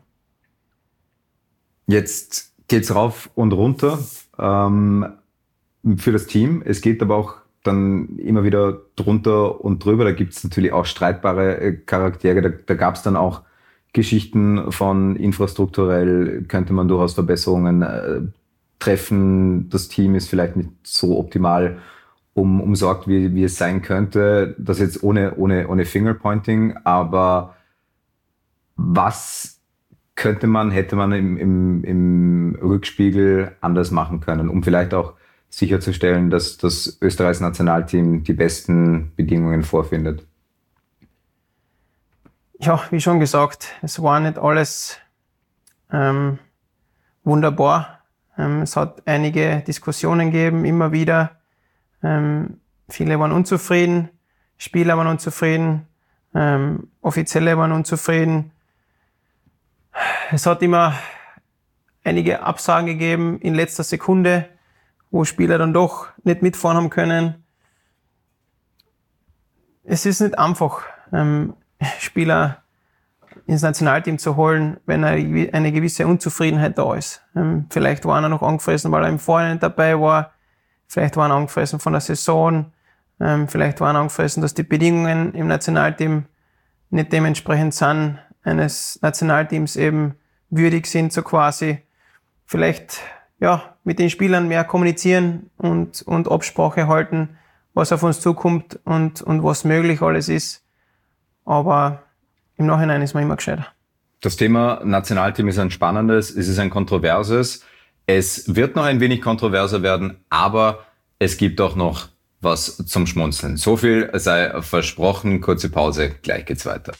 Jetzt geht's rauf und runter für das Team. Es geht aber auch dann immer wieder drunter und drüber. Da gibt's natürlich auch streitbare Charaktere. Da gab's dann auch Geschichten von infrastrukturell, könnte man durchaus Verbesserungen treffen. Das Team ist vielleicht nicht so optimal umsorgt, wie es sein könnte. Das jetzt ohne Fingerpointing. Aber was hätte man im Rückspiegel anders machen können, um vielleicht auch sicherzustellen, dass das Österreichs Nationalteam die besten Bedingungen vorfindet? Ja, wie schon gesagt, es war nicht alles wunderbar. Es hat einige Diskussionen gegeben, immer wieder. Viele waren unzufrieden, Spieler waren unzufrieden, Offizielle waren unzufrieden. Es hat immer einige Absagen gegeben in letzter Sekunde, wo Spieler dann doch nicht mitfahren haben können. Es ist nicht einfach, Spieler ins Nationalteam zu holen, wenn eine gewisse Unzufriedenheit da ist. Vielleicht war einer noch angefressen, weil er im Vorhinein nicht dabei war. Vielleicht waren angefressen von der Saison. Vielleicht waren angefressen, dass die Bedingungen im Nationalteam nicht dementsprechend sind, eines Nationalteams eben würdig sind, so quasi. Vielleicht, ja, mit den Spielern mehr kommunizieren und Absprache halten, was auf uns zukommt und was möglich alles ist. Aber im Nachhinein ist man immer gescheiter. Das Thema Nationalteam ist ein spannendes, es ist ein kontroverses. Es wird noch ein wenig kontroverser werden, aber es gibt auch noch was zum Schmunzeln. So viel sei versprochen. Kurze Pause, gleich geht's weiter.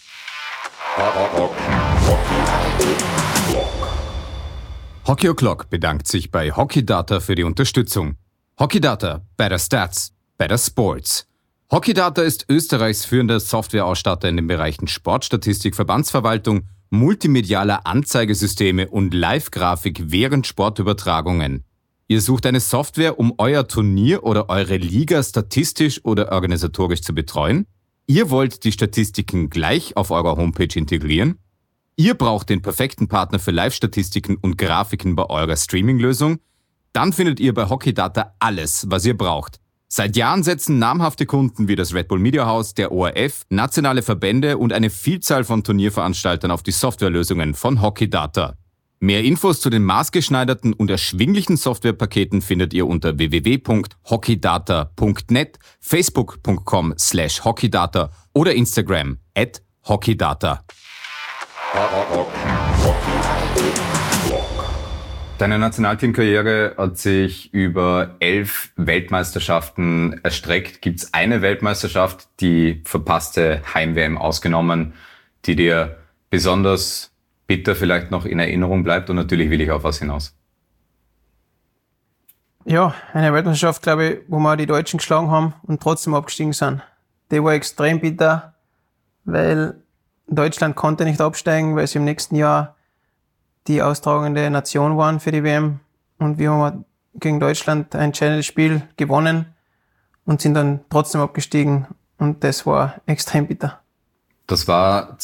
Hockey O'Clock bedankt sich bei Hockey Data für die Unterstützung. Hockey Data, better stats, better sports. Hockey Data ist Österreichs führender Softwareausstatter in den Bereichen Sportstatistik, Verbandsverwaltung, multimedialer Anzeigesysteme und Live-Grafik während Sportübertragungen. Ihr sucht eine Software, um euer Turnier oder eure Liga statistisch oder organisatorisch zu betreuen? Ihr wollt die Statistiken gleich auf eurer Homepage integrieren? Ihr braucht den perfekten Partner für Live-Statistiken und Grafiken bei eurer Streaming-Lösung? Dann findet ihr bei Hockey Data alles, was ihr braucht. Seit Jahren setzen namhafte Kunden wie das Red Bull Media House, der ORF, nationale Verbände und eine Vielzahl von Turnierveranstaltern auf die Softwarelösungen von Hockey Data. Mehr Infos zu den maßgeschneiderten und erschwinglichen Softwarepaketen findet ihr unter www.hockeydata.net, facebook.com/hockeydata oder Instagram @hockeydata. Deine Nationalteamkarriere hat sich über 11 Weltmeisterschaften erstreckt. Gibt es eine Weltmeisterschaft, die verpasste Heim-WM ausgenommen, die dir besonders bitter vielleicht noch in Erinnerung bleibt? Und natürlich will ich auf was hinaus. Ja, eine Weltmeisterschaft, glaube ich, wo wir die Deutschen geschlagen haben und trotzdem abgestiegen sind. Die war extrem bitter, weil Deutschland konnte nicht absteigen, weil sie im nächsten Jahr die austragende Nation waren für die WM. Und wir haben gegen Deutschland ein entscheidendes Spiel gewonnen und sind dann trotzdem abgestiegen. Und das war extrem bitter. Das war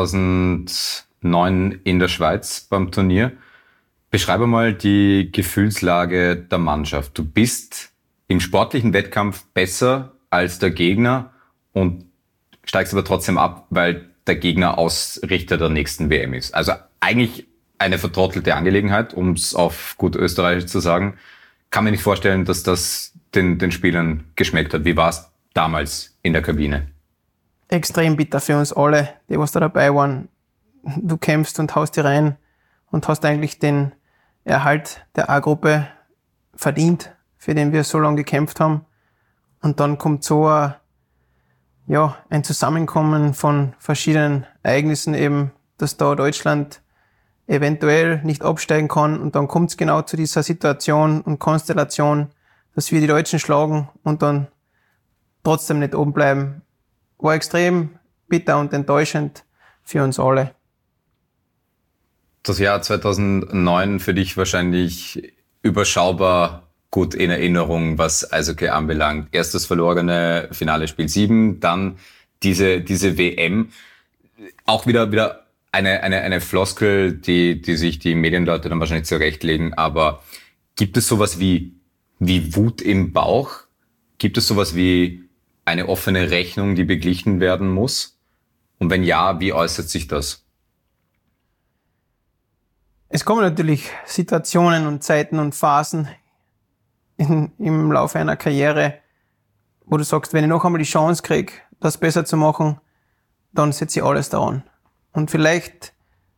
2009 in der Schweiz beim Turnier. Beschreibe mal die Gefühlslage der Mannschaft. Du bist im sportlichen Wettkampf besser als der Gegner und steigst aber trotzdem ab, weil der Gegner Ausrichter der nächsten WM ist. Also eigentlich eine vertrottelte Angelegenheit, um es auf gut Österreichisch zu sagen. Kann mir nicht vorstellen, dass das den Spielern geschmeckt hat. Wie war es damals in der Kabine? Extrem bitter für uns alle, die was da dabei waren. Du kämpfst und haust dir rein und hast eigentlich den Erhalt der A-Gruppe verdient, für den wir so lange gekämpft haben. Und dann kommt so ein Zusammenkommen von verschiedenen Ereignissen eben, dass da Deutschland eventuell nicht absteigen kann. Und dann kommt es genau zu dieser Situation und Konstellation, dass wir die Deutschen schlagen und dann trotzdem nicht oben bleiben. War extrem bitter und enttäuschend für uns alle. Das Jahr 2009 für dich wahrscheinlich überschaubar gut in Erinnerung, was Eishockey anbelangt. Erstes verlorene Finale Spiel 7, dann diese WM. Auch wieder eine Floskel, die sich die Medienleute dann wahrscheinlich zurechtlegen. Aber gibt es sowas wie Wut im Bauch? Gibt es sowas wie eine offene Rechnung, die beglichen werden muss? Und wenn ja, wie äußert sich das? Es kommen natürlich Situationen und Zeiten und Phasen im Laufe einer Karriere, wo du sagst, wenn ich noch einmal die Chance kriege, das besser zu machen, dann setze ich alles daran. Und vielleicht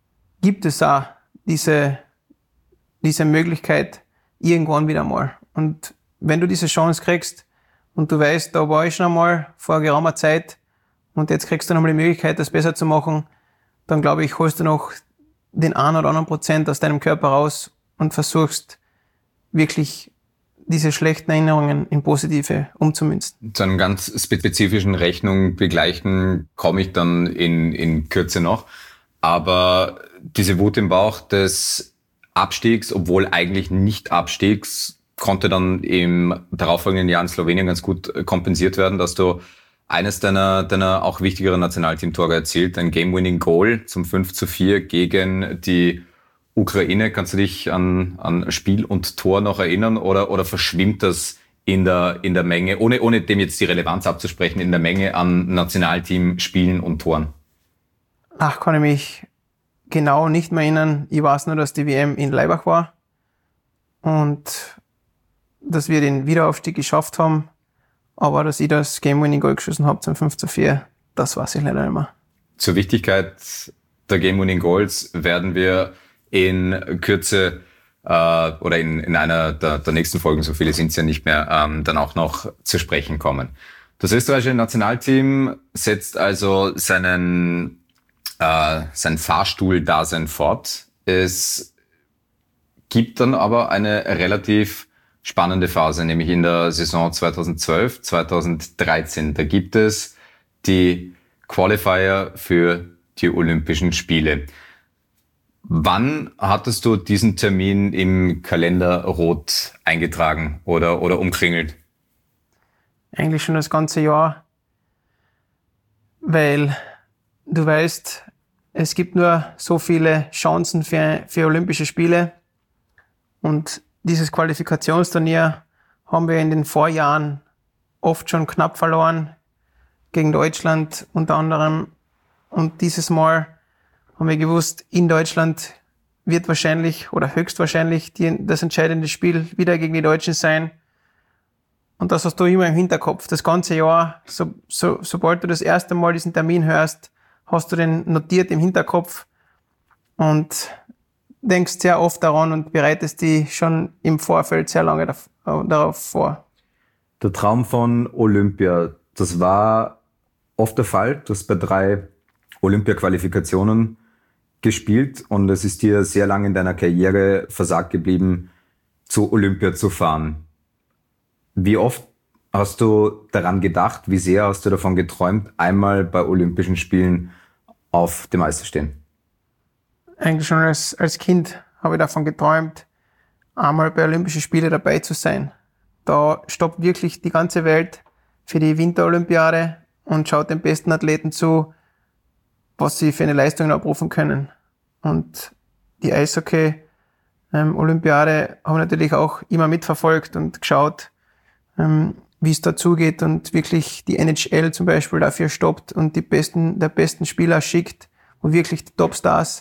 gibt es auch diese Möglichkeit irgendwann wieder mal. Und wenn du diese Chance kriegst und du weißt, da war ich schon einmal vor geraumer Zeit und jetzt kriegst du nochmal die Möglichkeit, das besser zu machen, dann glaube ich, holst du noch den 1 oder anderen Prozent aus deinem Körper raus und versuchst wirklich diese schlechten Erinnerungen in positive umzumünzen. Zu einer ganz spezifischen Rechnung begleichen komme ich dann in Kürze noch. Aber diese Wut im Bauch des Abstiegs, obwohl eigentlich nicht Abstiegs, konnte dann im darauffolgenden Jahr in Slowenien ganz gut kompensiert werden, dass du eines deiner auch wichtigeren Nationalteamtore erzielt, ein Game-Winning-Goal zum 5:4 gegen die Ukraine. Kannst du dich an Spiel und Tor noch erinnern oder verschwimmt das in der Menge, ohne dem jetzt die Relevanz abzusprechen, in der Menge an Nationalteam-Spielen und Toren? Ach, kann ich mich genau nicht mehr erinnern. Ich weiß nur, dass die WM in Laibach war und dass wir den Wiederaufstieg geschafft haben. Aber dass ich das Game-Winning-Goal geschossen habe zum 5:4, das weiß ich leider nicht mehr. Zur Wichtigkeit der Game-Winning-Goals werden wir in Kürze oder in einer der nächsten Folgen, so viele sind es ja nicht mehr, dann auch noch zu sprechen kommen. Das österreichische Nationalteam setzt also sein Fahrstuhl-Dasein fort. Es gibt dann aber eine relativ spannende Phase, nämlich in der Saison 2012, 2013. Da gibt es die Qualifier für die Olympischen Spiele. Wann hattest du diesen Termin im Kalender rot eingetragen oder umkringelt? Eigentlich schon das ganze Jahr, weil du weißt, es gibt nur so viele Chancen für Olympische Spiele und dieses Qualifikationsturnier haben wir in den Vorjahren oft schon knapp verloren, gegen Deutschland unter anderem. Und dieses Mal haben wir gewusst, in Deutschland wird wahrscheinlich oder höchstwahrscheinlich das entscheidende Spiel wieder gegen die Deutschen sein. Und das hast du immer im Hinterkopf. Das ganze Jahr, sobald du das erste Mal diesen Termin hörst, hast du den notiert im Hinterkopf und denkst sehr oft daran und bereitest dich schon im Vorfeld sehr lange darauf vor. Der Traum von Olympia, das war oft der Fall. Du hast bei 3 Olympia-Qualifikationen gespielt und es ist dir sehr lange in deiner Karriere versagt geblieben, zu Olympia zu fahren. Wie oft hast du daran gedacht, wie sehr hast du davon geträumt, einmal bei Olympischen Spielen auf dem Eis zu stehen? Eigentlich schon als Kind habe ich davon geträumt, einmal bei Olympischen Spielen dabei zu sein. Da stoppt wirklich die ganze Welt für die Winterolympiade und schaut den besten Athleten zu, was sie für eine Leistung abrufen können. Und die Eishockey-Olympiade habe ich natürlich auch immer mitverfolgt und geschaut, wie es dazugeht und wirklich die NHL zum Beispiel dafür stoppt und der besten Spieler schickt, wo wirklich die Topstars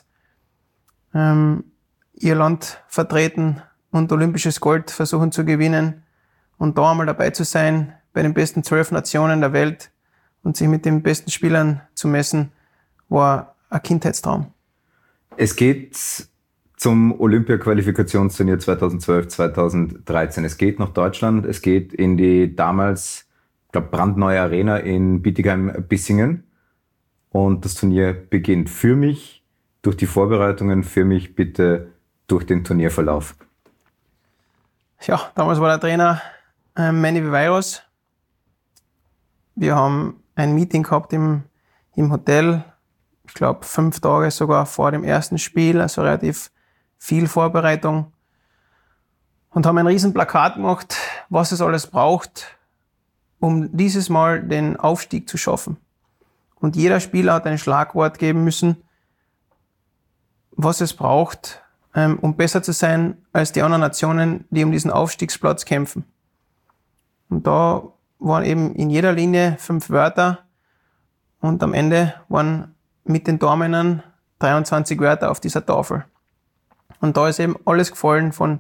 ihr Land vertreten und olympisches Gold versuchen zu gewinnen und da einmal dabei zu sein bei den besten 12 Nationen der Welt und sich mit den besten Spielern zu messen, war ein Kindheitstraum. Es geht zum Olympia-Qualifikationsturnier 2012, 2013. Es geht nach Deutschland, es geht in die damals, brandneue Arena in Bietigheim-Bissingen und das Turnier beginnt. Für mich durch die Vorbereitungen, für mich bitte durch den Turnierverlauf. Ja, damals war der Trainer Manny Viveiros. Wir haben ein Meeting gehabt im Hotel, ich glaube 5 Tage sogar vor dem ersten Spiel, also relativ viel Vorbereitung. Und haben ein riesen Plakat gemacht, was es alles braucht, um dieses Mal den Aufstieg zu schaffen. Und jeder Spieler hat ein Schlagwort geben müssen, was es braucht, um besser zu sein als die anderen Nationen, die um diesen Aufstiegsplatz kämpfen. Und da waren eben in jeder Linie 5 Wörter und am Ende waren mit den Tormännern 23 Wörter auf dieser Tafel. Und da ist eben alles gefallen von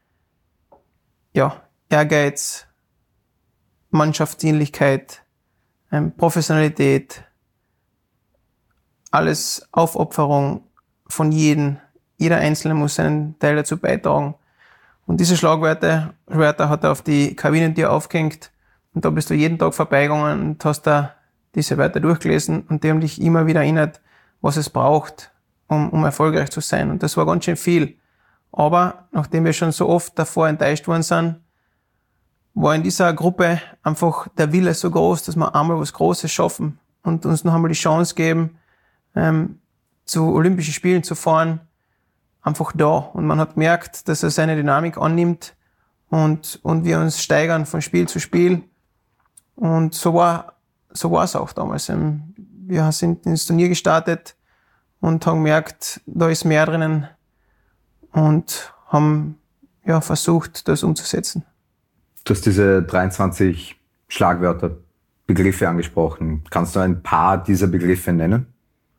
Ehrgeiz, Mannschaftsdienlichkeit, Professionalität, alles Aufopferung, von jedem. Jeder Einzelne muss seinen Teil dazu beitragen. Und diese Schlagwörter hat er auf die Kabinentür aufgehängt. Und da bist du jeden Tag vorbeigegangen und hast da diese Wörter durchgelesen. Und die haben dich immer wieder erinnert, was es braucht, um erfolgreich zu sein. Und das war ganz schön viel. Aber nachdem wir schon so oft davor enttäuscht worden sind, war in dieser Gruppe einfach der Wille so groß, dass wir einmal was Großes schaffen und uns noch einmal die Chance geben, zu Olympischen Spielen zu fahren, einfach da. Und man hat gemerkt, dass er seine Dynamik annimmt und wir uns steigern von Spiel zu Spiel. Und so war es auch damals. Wir sind ins Turnier gestartet und haben gemerkt, da ist mehr drinnen und haben versucht, das umzusetzen. Du hast diese 23 Schlagwörter, Begriffe angesprochen. Kannst du ein paar dieser Begriffe nennen?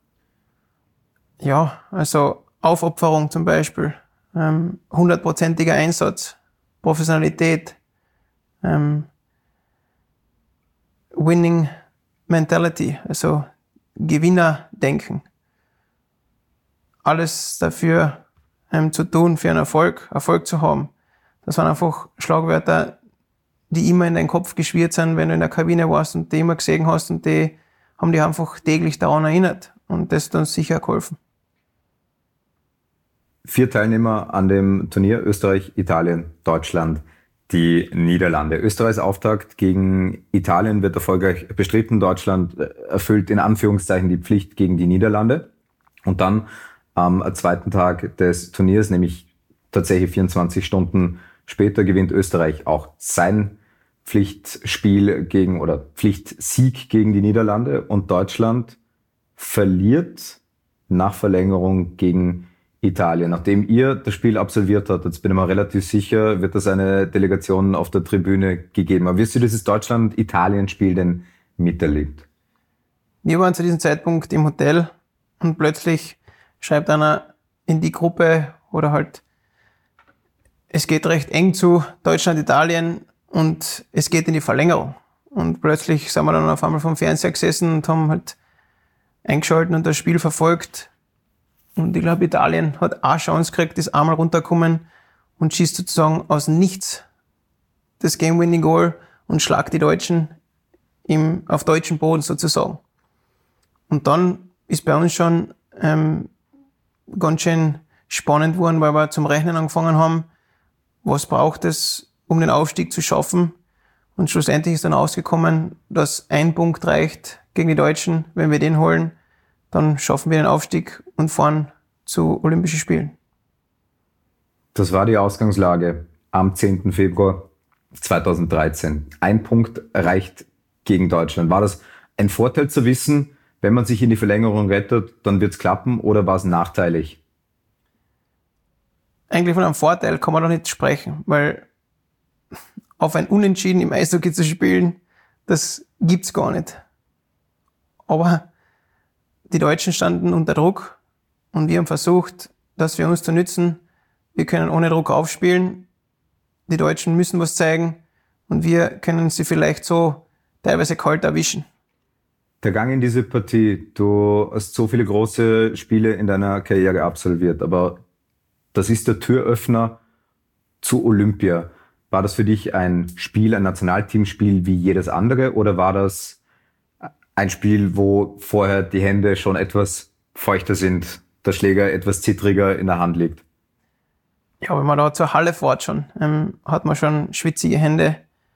Ja, also Aufopferung zum Beispiel, 100%iger Einsatz, Professionalität, Winning Mentality, also Gewinnerdenken. Alles dafür zu tun, für einen Erfolg zu haben. Das waren einfach Schlagwörter, die immer in deinen Kopf geschwirrt sind, wenn du in der Kabine warst und die immer gesehen hast, und die haben dich einfach täglich daran erinnert. Und das hat uns sicher geholfen. 4 Teilnehmer an dem Turnier: Österreich, Italien, Deutschland, die Niederlande. Österreichs Auftakt gegen Italien wird erfolgreich bestritten. Deutschland erfüllt in Anführungszeichen die Pflicht gegen die Niederlande. Und dann am zweiten Tag des Turniers, nämlich tatsächlich 24 Stunden später, gewinnt Österreich auch sein Pflichtsieg gegen die Niederlande, und Deutschland verliert nach Verlängerung gegen Italien. Nachdem ihr das Spiel absolviert habt, jetzt bin ich mir relativ sicher, wird es eine Delegation auf der Tribüne gegeben. Aber wie hast du dieses Deutschland-Italien-Spiel denn miterlebt? Wir waren zu diesem Zeitpunkt im Hotel und plötzlich schreibt einer in die Gruppe, oder halt, es geht recht eng zu Deutschland, Italien und es geht in die Verlängerung. Und plötzlich sind wir dann auf einmal vom Fernseher gesessen und haben halt eingeschaltet und das Spiel verfolgt. Und ich glaube, Italien hat eine Chance gekriegt, ist einmal runtergekommen und schießt sozusagen aus nichts das Game-Winning-Goal und schlagt die Deutschen auf deutschem Boden sozusagen. Und dann ist bei uns schon ganz schön spannend geworden, weil wir zum Rechnen angefangen haben, was braucht es, um den Aufstieg zu schaffen. Und schlussendlich ist dann ausgekommen, dass ein Punkt reicht gegen die Deutschen. Wenn wir den holen, dann schaffen wir den Aufstieg und fahren zu Olympischen Spielen. Das war die Ausgangslage am 10. Februar 2013. Ein Punkt reicht gegen Deutschland. War das ein Vorteil zu wissen, wenn man sich in die Verlängerung rettet, dann wird's klappen, oder war es nachteilig? Eigentlich von einem Vorteil kann man doch nicht sprechen, weil auf ein Unentschieden im Eishockey zu spielen, das gibt's gar nicht. Aber die Deutschen standen unter Druck und wir haben versucht, das für uns zu nützen. Wir können ohne Druck aufspielen. Die Deutschen müssen was zeigen und wir können sie vielleicht so teilweise kalt erwischen. Der Gang in diese Partie, du hast so viele große Spiele in deiner Karriere absolviert, aber das ist der Türöffner zu Olympia. War das für dich ein Spiel, ein Nationalteamspiel wie jedes andere, oder war das ein Spiel, wo vorher die Hände schon etwas feuchter sind, der Schläger etwas zittriger in der Hand liegt? Ja, wenn man da zur Halle fährt schon, hat man schon schwitzige Hände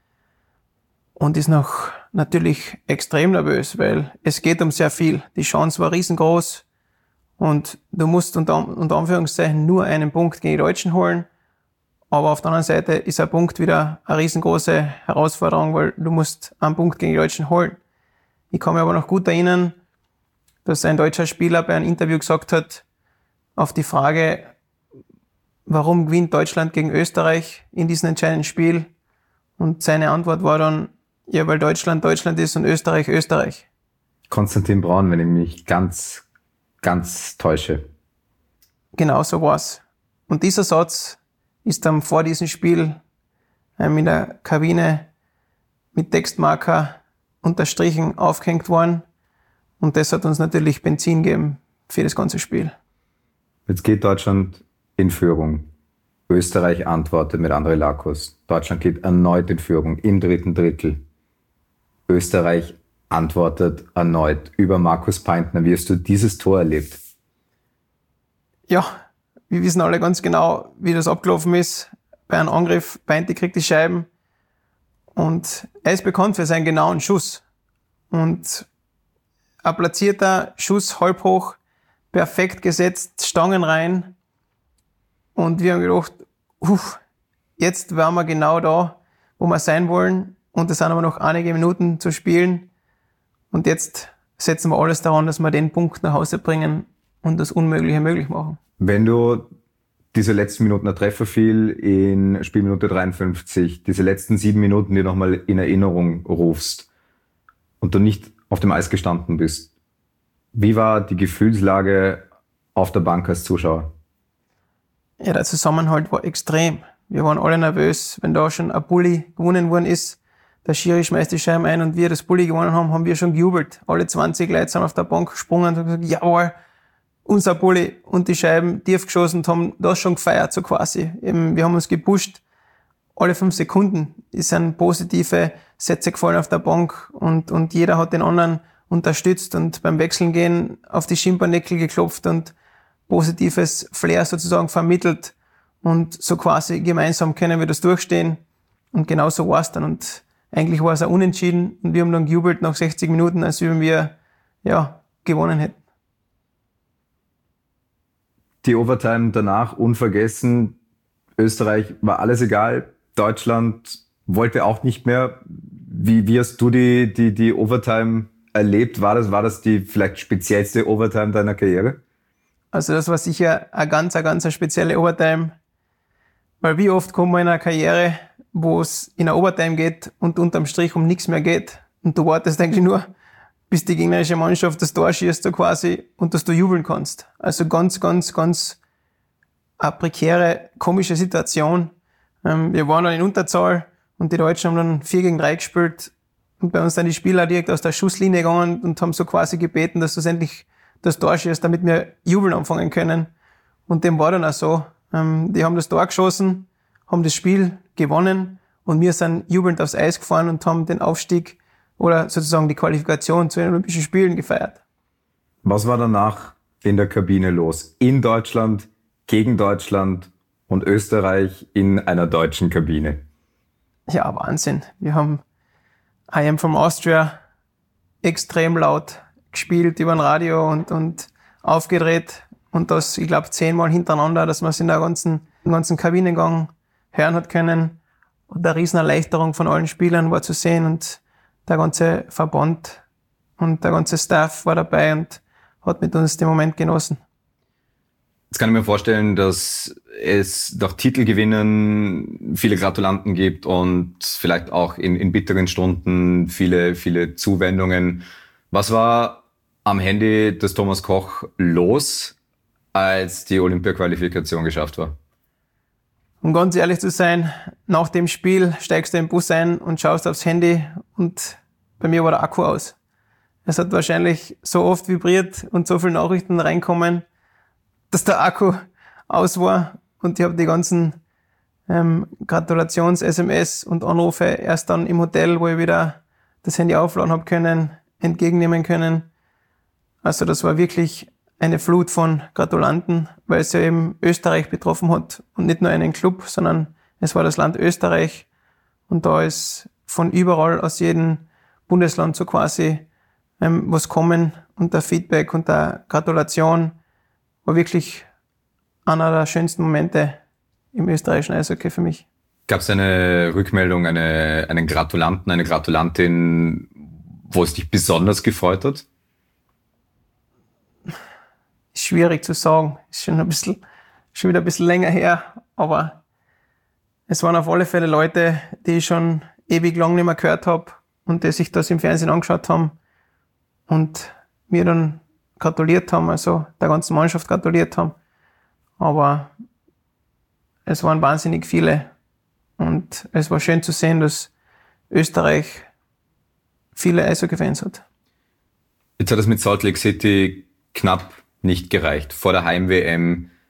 und ist noch natürlich extrem nervös, weil es geht um sehr viel. Die Chance war riesengroß und du musst unter Anführungszeichen nur einen Punkt gegen die Deutschen holen. Aber auf der anderen Seite ist ein Punkt wieder eine riesengroße Herausforderung, weil du musst einen Punkt gegen die Deutschen holen. Ich kann mich aber noch gut erinnern, dass ein deutscher Spieler bei einem Interview gesagt hat, auf die Frage, warum gewinnt Deutschland gegen Österreich in diesem entscheidenden Spiel? Und seine Antwort war dann, ja, weil Deutschland Deutschland ist und Österreich Österreich. Konstantin Braun, wenn ich mich ganz täusche. Genau so war's. Und dieser Satz ist dann vor diesem Spiel in der Kabine mit Textmarker unterstrichen aufgehängt worden. Und das hat uns natürlich Benzin gegeben für das ganze Spiel. Jetzt geht Deutschland in Führung. Österreich antwortet mit André Lakos. Deutschland geht erneut in Führung im dritten Drittel. Österreich antwortet erneut über Markus Peintner. Wie hast du dieses Tor erlebt? Ja, wir wissen alle ganz genau, wie das abgelaufen ist. Bei einem Angriff, Peinti kriegt die Scheiben und er ist bekannt für seinen genauen Schuss. Und ein platzierter Schuss halb hoch, perfekt gesetzt, Stangen rein. Und wir haben gedacht, jetzt wären wir genau da, wo wir sein wollen. Und es sind aber noch einige Minuten zu spielen. Und jetzt setzen wir alles daran, dass wir den Punkt nach Hause bringen und das Unmögliche möglich machen. Wenn du diese letzten Minuten, der Treffer fiel in Spielminute 53, diese letzten 7 Minuten, die nochmal in Erinnerung rufst und du nicht auf dem Eis gestanden bist, wie war die Gefühlslage auf der Bank als Zuschauer? Ja, der Zusammenhalt war extrem. Wir waren alle nervös, wenn da schon ein Bulli gewonnen worden ist. Der Schiri schmeißt die Scheiben ein und wir das Bulli gewonnen haben, haben wir schon gejubelt. Alle 20 Leute sind auf der Bank gesprungen und gesagt, jawohl, unser Bulli und die Scheiben tief geschossen und haben das schon gefeiert, so quasi. Wir haben uns gepusht. Alle 5 Sekunden sind positive Sätze gefallen auf der Bank und jeder hat den anderen unterstützt und beim Wechseln gehen auf die Schimperneckel geklopft und positives Flair sozusagen vermittelt und so quasi gemeinsam können wir das durchstehen und genau so war es dann und eigentlich war es auch unentschieden und wir haben dann gejubelt nach 60 Minuten, als wenn wir gewonnen hätten. Die Overtime danach unvergessen. Österreich war alles egal. Deutschland wollte auch nicht mehr. Wie hast du die Overtime erlebt? War das die vielleicht speziellste Overtime deiner Karriere? Also das war sicher eine ganz spezielle Overtime. Weil wie oft kommt man in einer Karriere, wo es in eine Overtime geht und unterm Strich um nichts mehr geht. Und du wartest eigentlich nur, bis die gegnerische Mannschaft das Tor schießt, so quasi, und dass du jubeln kannst. Also ganz eine prekäre, komische Situation. Wir waren dann in Unterzahl und die Deutschen haben dann 4-3 gespielt und bei uns dann die Spieler direkt aus der Schusslinie gegangen und haben so quasi gebeten, dass du endlich das Tor schießt, damit wir jubeln anfangen können. Und dem war dann auch so. Die haben das Tor geschossen, haben das Spiel gewonnen und wir sind jubelnd aufs Eis gefahren und haben den Aufstieg oder sozusagen die Qualifikation zu den Olympischen Spielen gefeiert. Was war danach in der Kabine los? In Deutschland, gegen Deutschland und Österreich in einer deutschen Kabine? Ja, Wahnsinn. Wir haben I Am From Austria extrem laut gespielt über ein Radio und aufgedreht. Und das, ich glaube, 10-mal hintereinander, dass man es in der ganzen Kabinengang hören hat können. Und eine Riesenerleichterung von allen Spielern war zu sehen und der ganze Verband und der ganze Staff war dabei und hat mit uns den Moment genossen. Jetzt kann ich mir vorstellen, dass es nach Titelgewinnen viele Gratulanten gibt und vielleicht auch in bitteren Stunden viele Zuwendungen. Was war am Handy des Thomas Koch los, als die Olympia-Qualifikation geschafft war? Um ganz ehrlich zu sein, nach dem Spiel steigst du in den Bus ein und schaust aufs Handy und bei mir war der Akku aus. Es hat wahrscheinlich so oft vibriert und so viele Nachrichten reinkommen, dass der Akku aus war und ich habe die ganzen Gratulations-SMS und Anrufe erst dann im Hotel, wo ich wieder das Handy aufladen habe können, entgegennehmen können. Also das war wirklich eine Flut von Gratulanten, weil es ja eben Österreich betroffen hat und nicht nur einen Club, sondern es war das Land Österreich und da ist von überall aus jedem Bundesland so quasi was kommen und der Feedback und der Gratulation war wirklich einer der schönsten Momente im österreichischen Eishockey für mich. Gab es eine Rückmeldung, einen Gratulanten, eine Gratulantin, wo es dich besonders gefreut hat? Schwierig zu sagen, ist schon wieder ein bisschen länger her, aber es waren auf alle Fälle Leute, die ich schon ewig lang nicht mehr gehört habe und die sich das im Fernsehen angeschaut haben und mir dann gratuliert haben, also der ganzen Mannschaft gratuliert haben. Aber es waren wahnsinnig viele und es war schön zu sehen, dass Österreich viele Eishockey-Fans hat. Jetzt hat es mit Salt Lake City knapp nicht gereicht. Vor der Heim-WM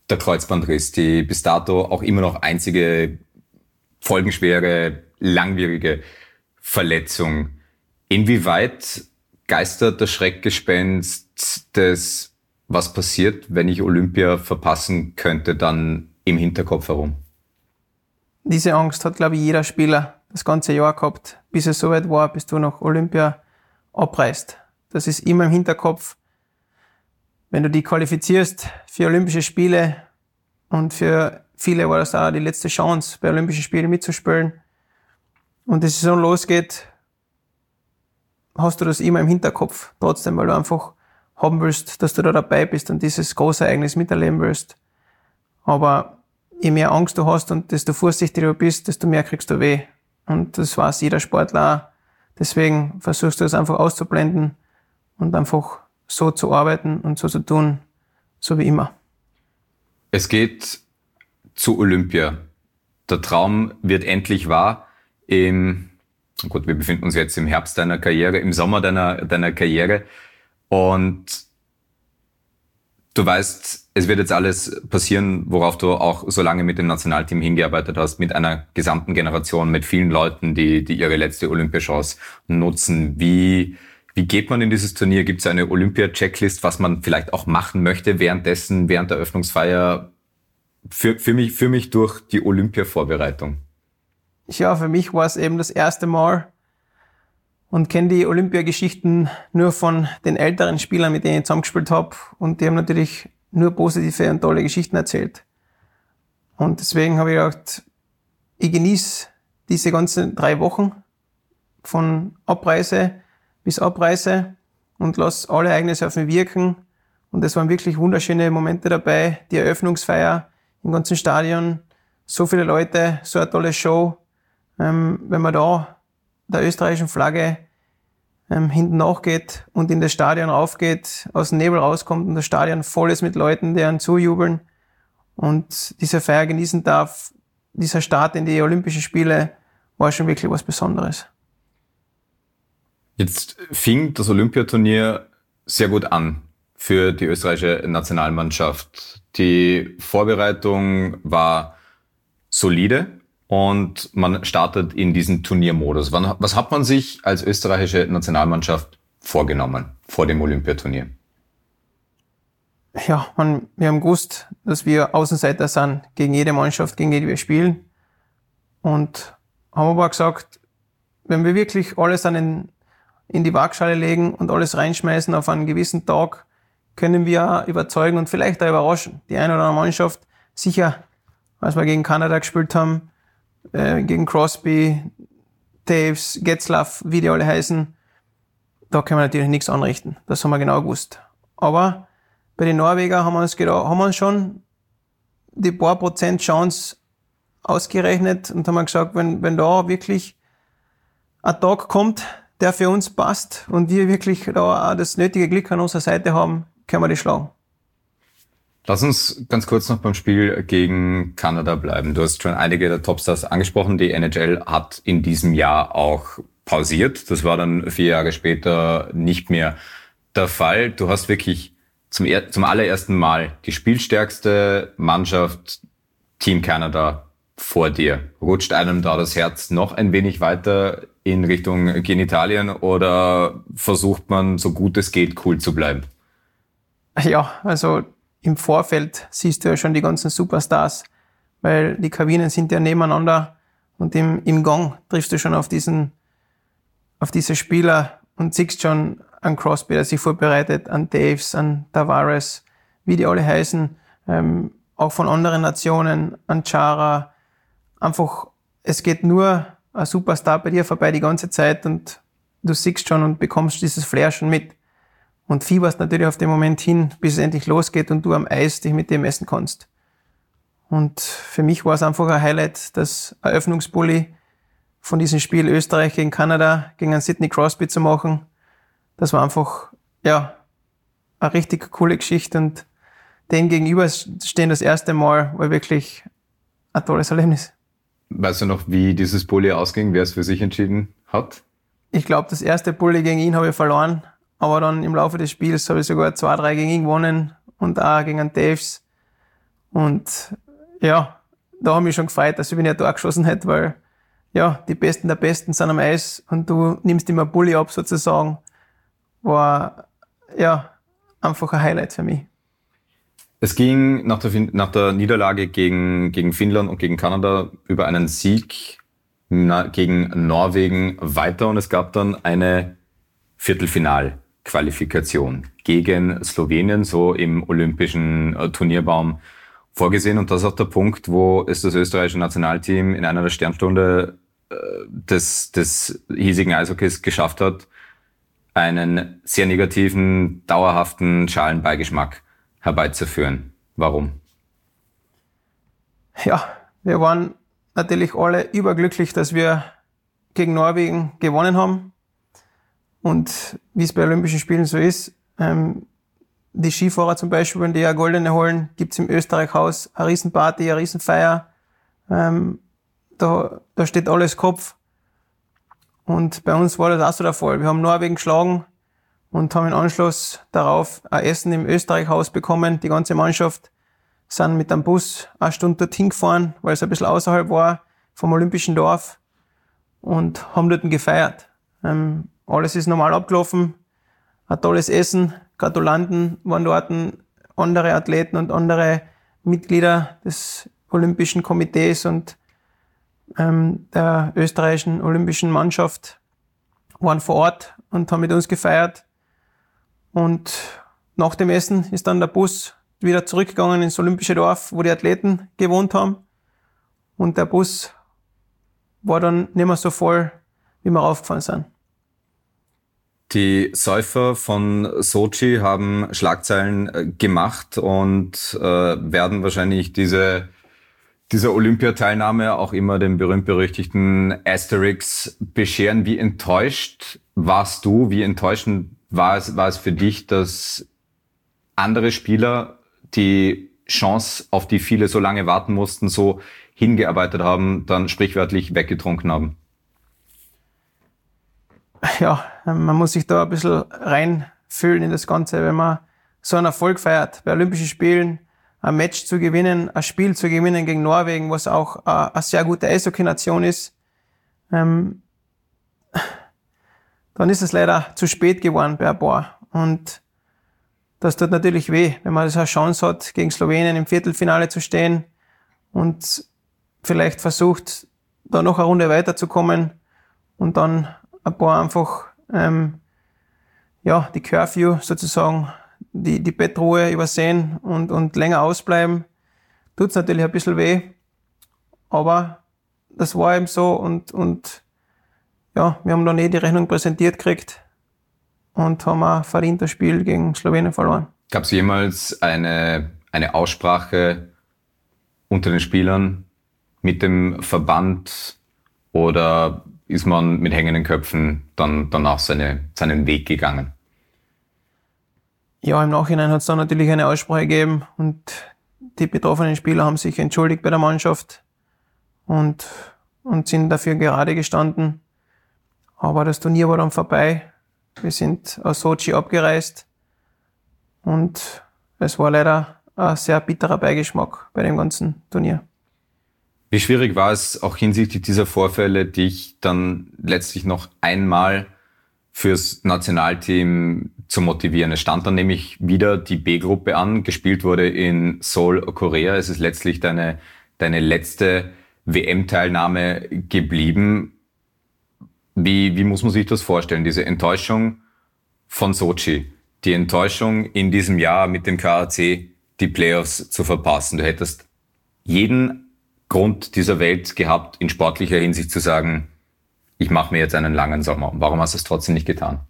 der Kreuzbandriss, die bis dato auch immer noch einzige folgenschwere, langwierige Verletzung. Inwieweit geistert das Schreckgespenst des, was passiert, wenn ich Olympia verpassen könnte, dann im Hinterkopf herum? Diese Angst hat, glaube ich, jeder Spieler das ganze Jahr gehabt, bis es soweit war, bis du nach Olympia abreist. Das ist immer im Hinterkopf. Wenn du dich qualifizierst für Olympische Spiele, und für viele war das auch die letzte Chance, bei Olympischen Spielen mitzuspielen, und die Saison losgeht, hast du das immer im Hinterkopf. Trotzdem, weil du einfach haben willst, dass du da dabei bist und dieses große Ereignis miterleben willst. Aber je mehr Angst du hast und desto vorsichtiger du bist, desto mehr kriegst du weh. Und das weiß jeder Sportler auch. Deswegen versuchst du es einfach auszublenden und einfach so zu arbeiten und so zu tun, so wie immer. Es geht zu Olympia. Der Traum wird endlich wahr. Gut, wir befinden uns jetzt im Herbst deiner Karriere, im Sommer deiner Karriere. Und du weißt, es wird jetzt alles passieren, worauf du auch so lange mit dem Nationalteam hingearbeitet hast, mit einer gesamten Generation, mit vielen Leuten, die ihre letzte Olympiachance nutzen. Wie geht man in dieses Turnier? Gibt es eine Olympia-Checklist, was man vielleicht auch machen möchte während der Öffnungsfeier? Für mich durch die Olympia-Vorbereitung. Ja, für mich war es eben das erste Mal und kenne die Olympiageschichten nur von den älteren Spielern, mit denen ich zusammengespielt habe. Und die haben natürlich nur positive und tolle Geschichten erzählt. Und deswegen habe ich gedacht, ich genieße diese ganzen 3 Wochen von Abreise bis Abreise und lasse alle Ereignisse auf mich wirken. Und es waren wirklich wunderschöne Momente dabei. Die Eröffnungsfeier im ganzen Stadion, so viele Leute, so eine tolle Show. Wenn man da der österreichischen Flagge hinten nachgeht und in das Stadion raufgeht, aus dem Nebel rauskommt und das Stadion voll ist mit Leuten, die einen zujubeln und diese Feier genießen darf, dieser Start in die Olympischen Spiele war schon wirklich was Besonderes. Jetzt fing das Olympiaturnier sehr gut an für die österreichische Nationalmannschaft. Die Vorbereitung war solide und man startet in diesen Turniermodus. Was hat man sich als österreichische Nationalmannschaft vorgenommen vor dem Olympiaturnier? Ja, wir haben gewusst, dass wir Außenseiter sind gegen jede Mannschaft, gegen die wir spielen. Und haben aber gesagt, wenn wir wirklich alles in die Waagschale legen und alles reinschmeißen auf einen gewissen Tag, können wir überzeugen und vielleicht auch überraschen. Die eine oder andere Mannschaft, sicher, als wir gegen Kanada gespielt haben, gegen Crosby, Taves, Getzlaff, wie die alle heißen, da können wir natürlich nichts anrichten. Das haben wir genau gewusst. Aber bei den Norweger haben wir uns schon die paar Prozent Chance ausgerechnet und haben gesagt, wenn da wirklich ein Tag kommt, der für uns passt und wir wirklich da auch das nötige Glück an unserer Seite haben, können wir die schlagen. Lass uns ganz kurz noch beim Spiel gegen Kanada bleiben. Du hast schon einige der Topstars angesprochen. Die NHL hat in diesem Jahr auch pausiert. Das war dann 4 Jahre später nicht mehr der Fall. Du hast wirklich zum allerersten Mal die spielstärkste Mannschaft, Team Canada, vor dir. Rutscht einem da das Herz noch ein wenig weiter in Richtung Genitalien oder versucht man, so gut es geht, cool zu bleiben? Ja, also im Vorfeld siehst du ja schon die ganzen Superstars, weil die Kabinen sind ja nebeneinander und im Gang triffst du schon auf diese Spieler und siehst schon an Crosby, der sich vorbereitet, an Taves, an Tavares, wie die alle heißen, auch von anderen Nationen, an Chara. Einfach, es geht nur ein Superstar bei dir vorbei die ganze Zeit und du siehst schon und bekommst dieses Flair schon mit. Und fieberst natürlich auf den Moment hin, bis es endlich losgeht und du am Eis dich mit dem messen kannst. Und für mich war es einfach ein Highlight, das Eröffnungsbully von diesem Spiel Österreich gegen Kanada, gegen einen Sidney Crosby zu machen. Das war einfach, ja, eine richtig coole Geschichte und dem gegenüber stehen das erste Mal war wirklich ein tolles Erlebnis. Weißt du noch, wie dieses Bully ausging, wer es für sich entschieden hat? Ich glaube, das erste Bully gegen ihn habe ich verloren, aber dann im Laufe des Spiels habe ich sogar 2-3 gegen ihn gewonnen und auch gegen einen Taves. Und ja, da habe ich mich schon gefreut, dass ich ein Tor geschossen hätte, weil ja, die Besten der Besten sind am Eis und du nimmst immer Bulli ab sozusagen. War ja einfach ein Highlight für mich. Es ging nach der Niederlage gegen Finnland und gegen Kanada über einen Sieg gegen Norwegen weiter und es gab dann eine Viertelfinalqualifikation gegen Slowenien, so im olympischen Turnierbaum vorgesehen. Und das ist auch der Punkt, wo es das österreichische Nationalteam in einer der Sternstunde des hiesigen Eishockeys geschafft hat, einen sehr negativen, dauerhaften Schalenbeigeschmack herbeizuführen. Warum? Ja, wir waren natürlich alle überglücklich, dass wir gegen Norwegen gewonnen haben. Und wie es bei Olympischen Spielen so ist, die Skifahrer zum Beispiel, wenn die eine Goldene holen, gibt's im Österreich-Haus eine Riesenparty, eine Riesenfeier. Da steht alles Kopf. Und bei uns war das auch so der Fall. Wir haben Norwegen geschlagen und haben im Anschluss darauf ein Essen im Österreich-Haus bekommen. Die ganze Mannschaft sind mit einem Bus 1 Stunde dorthin gefahren, weil es ein bisschen außerhalb war vom Olympischen Dorf und haben dort gefeiert. Alles ist normal abgelaufen. Ein tolles Essen. Gratulanten waren dort, andere Athleten und andere Mitglieder des Olympischen Komitees und der österreichischen Olympischen Mannschaft waren vor Ort und haben mit uns gefeiert. Und nach dem Essen ist dann der Bus wieder zurückgegangen ins Olympische Dorf, wo die Athleten gewohnt haben. Und der Bus war dann nicht mehr so voll, wie wir raufgefahren sind. Die Säufer von Sochi haben Schlagzeilen gemacht und werden wahrscheinlich dieser Olympiateilnahme auch immer den berühmt-berüchtigten Asterix bescheren. Wie enttäuscht warst du? Wie enttäuschend war es für dich, dass andere Spieler die Chance, auf die viele so lange warten mussten, so hingearbeitet haben, dann sprichwörtlich weggetrunken haben? Ja, man muss sich da ein bisschen reinfühlen in das Ganze, wenn man so einen Erfolg feiert. Bei Olympischen Spielen ein Match zu gewinnen, ein Spiel zu gewinnen gegen Norwegen, was auch eine sehr gute Eishockey-Nation ist, dann ist es leider zu spät geworden bei ein paar. Und das tut natürlich weh, wenn man so eine Chance hat, gegen Slowenien im Viertelfinale zu stehen und vielleicht versucht, da noch eine Runde weiterzukommen und dann ein paar einfach die Curfew sozusagen, die Bettruhe übersehen und länger ausbleiben. Tut's natürlich ein bisschen weh, aber das war eben so und wir haben dann die Rechnung präsentiert gekriegt und haben auch verdient das Spiel gegen Slowenien verloren. Gab es jemals eine Aussprache unter den Spielern mit dem Verband oder ist man mit hängenden Köpfen dann danach seinen Weg gegangen? Ja, im Nachhinein hat es dann natürlich eine Aussprache gegeben und die betroffenen Spieler haben sich entschuldigt bei der Mannschaft und sind dafür gerade gestanden. Aber das Turnier war dann vorbei. Wir sind aus Sochi abgereist und es war leider ein sehr bitterer Beigeschmack bei dem ganzen Turnier. Wie schwierig war es auch hinsichtlich dieser Vorfälle, dich dann letztlich noch einmal fürs Nationalteam zu motivieren? Es stand dann nämlich wieder die B-Gruppe an, gespielt wurde in Seoul, Korea. Es ist letztlich deine letzte WM-Teilnahme geblieben. Wie muss man sich das vorstellen? Diese Enttäuschung von Sochi, die Enttäuschung in diesem Jahr mit dem KAC, die Playoffs zu verpassen. Du hättest jeden Grund dieser Welt gehabt, in sportlicher Hinsicht zu sagen, ich mache mir jetzt einen langen Sommer. Warum hast du es trotzdem nicht getan?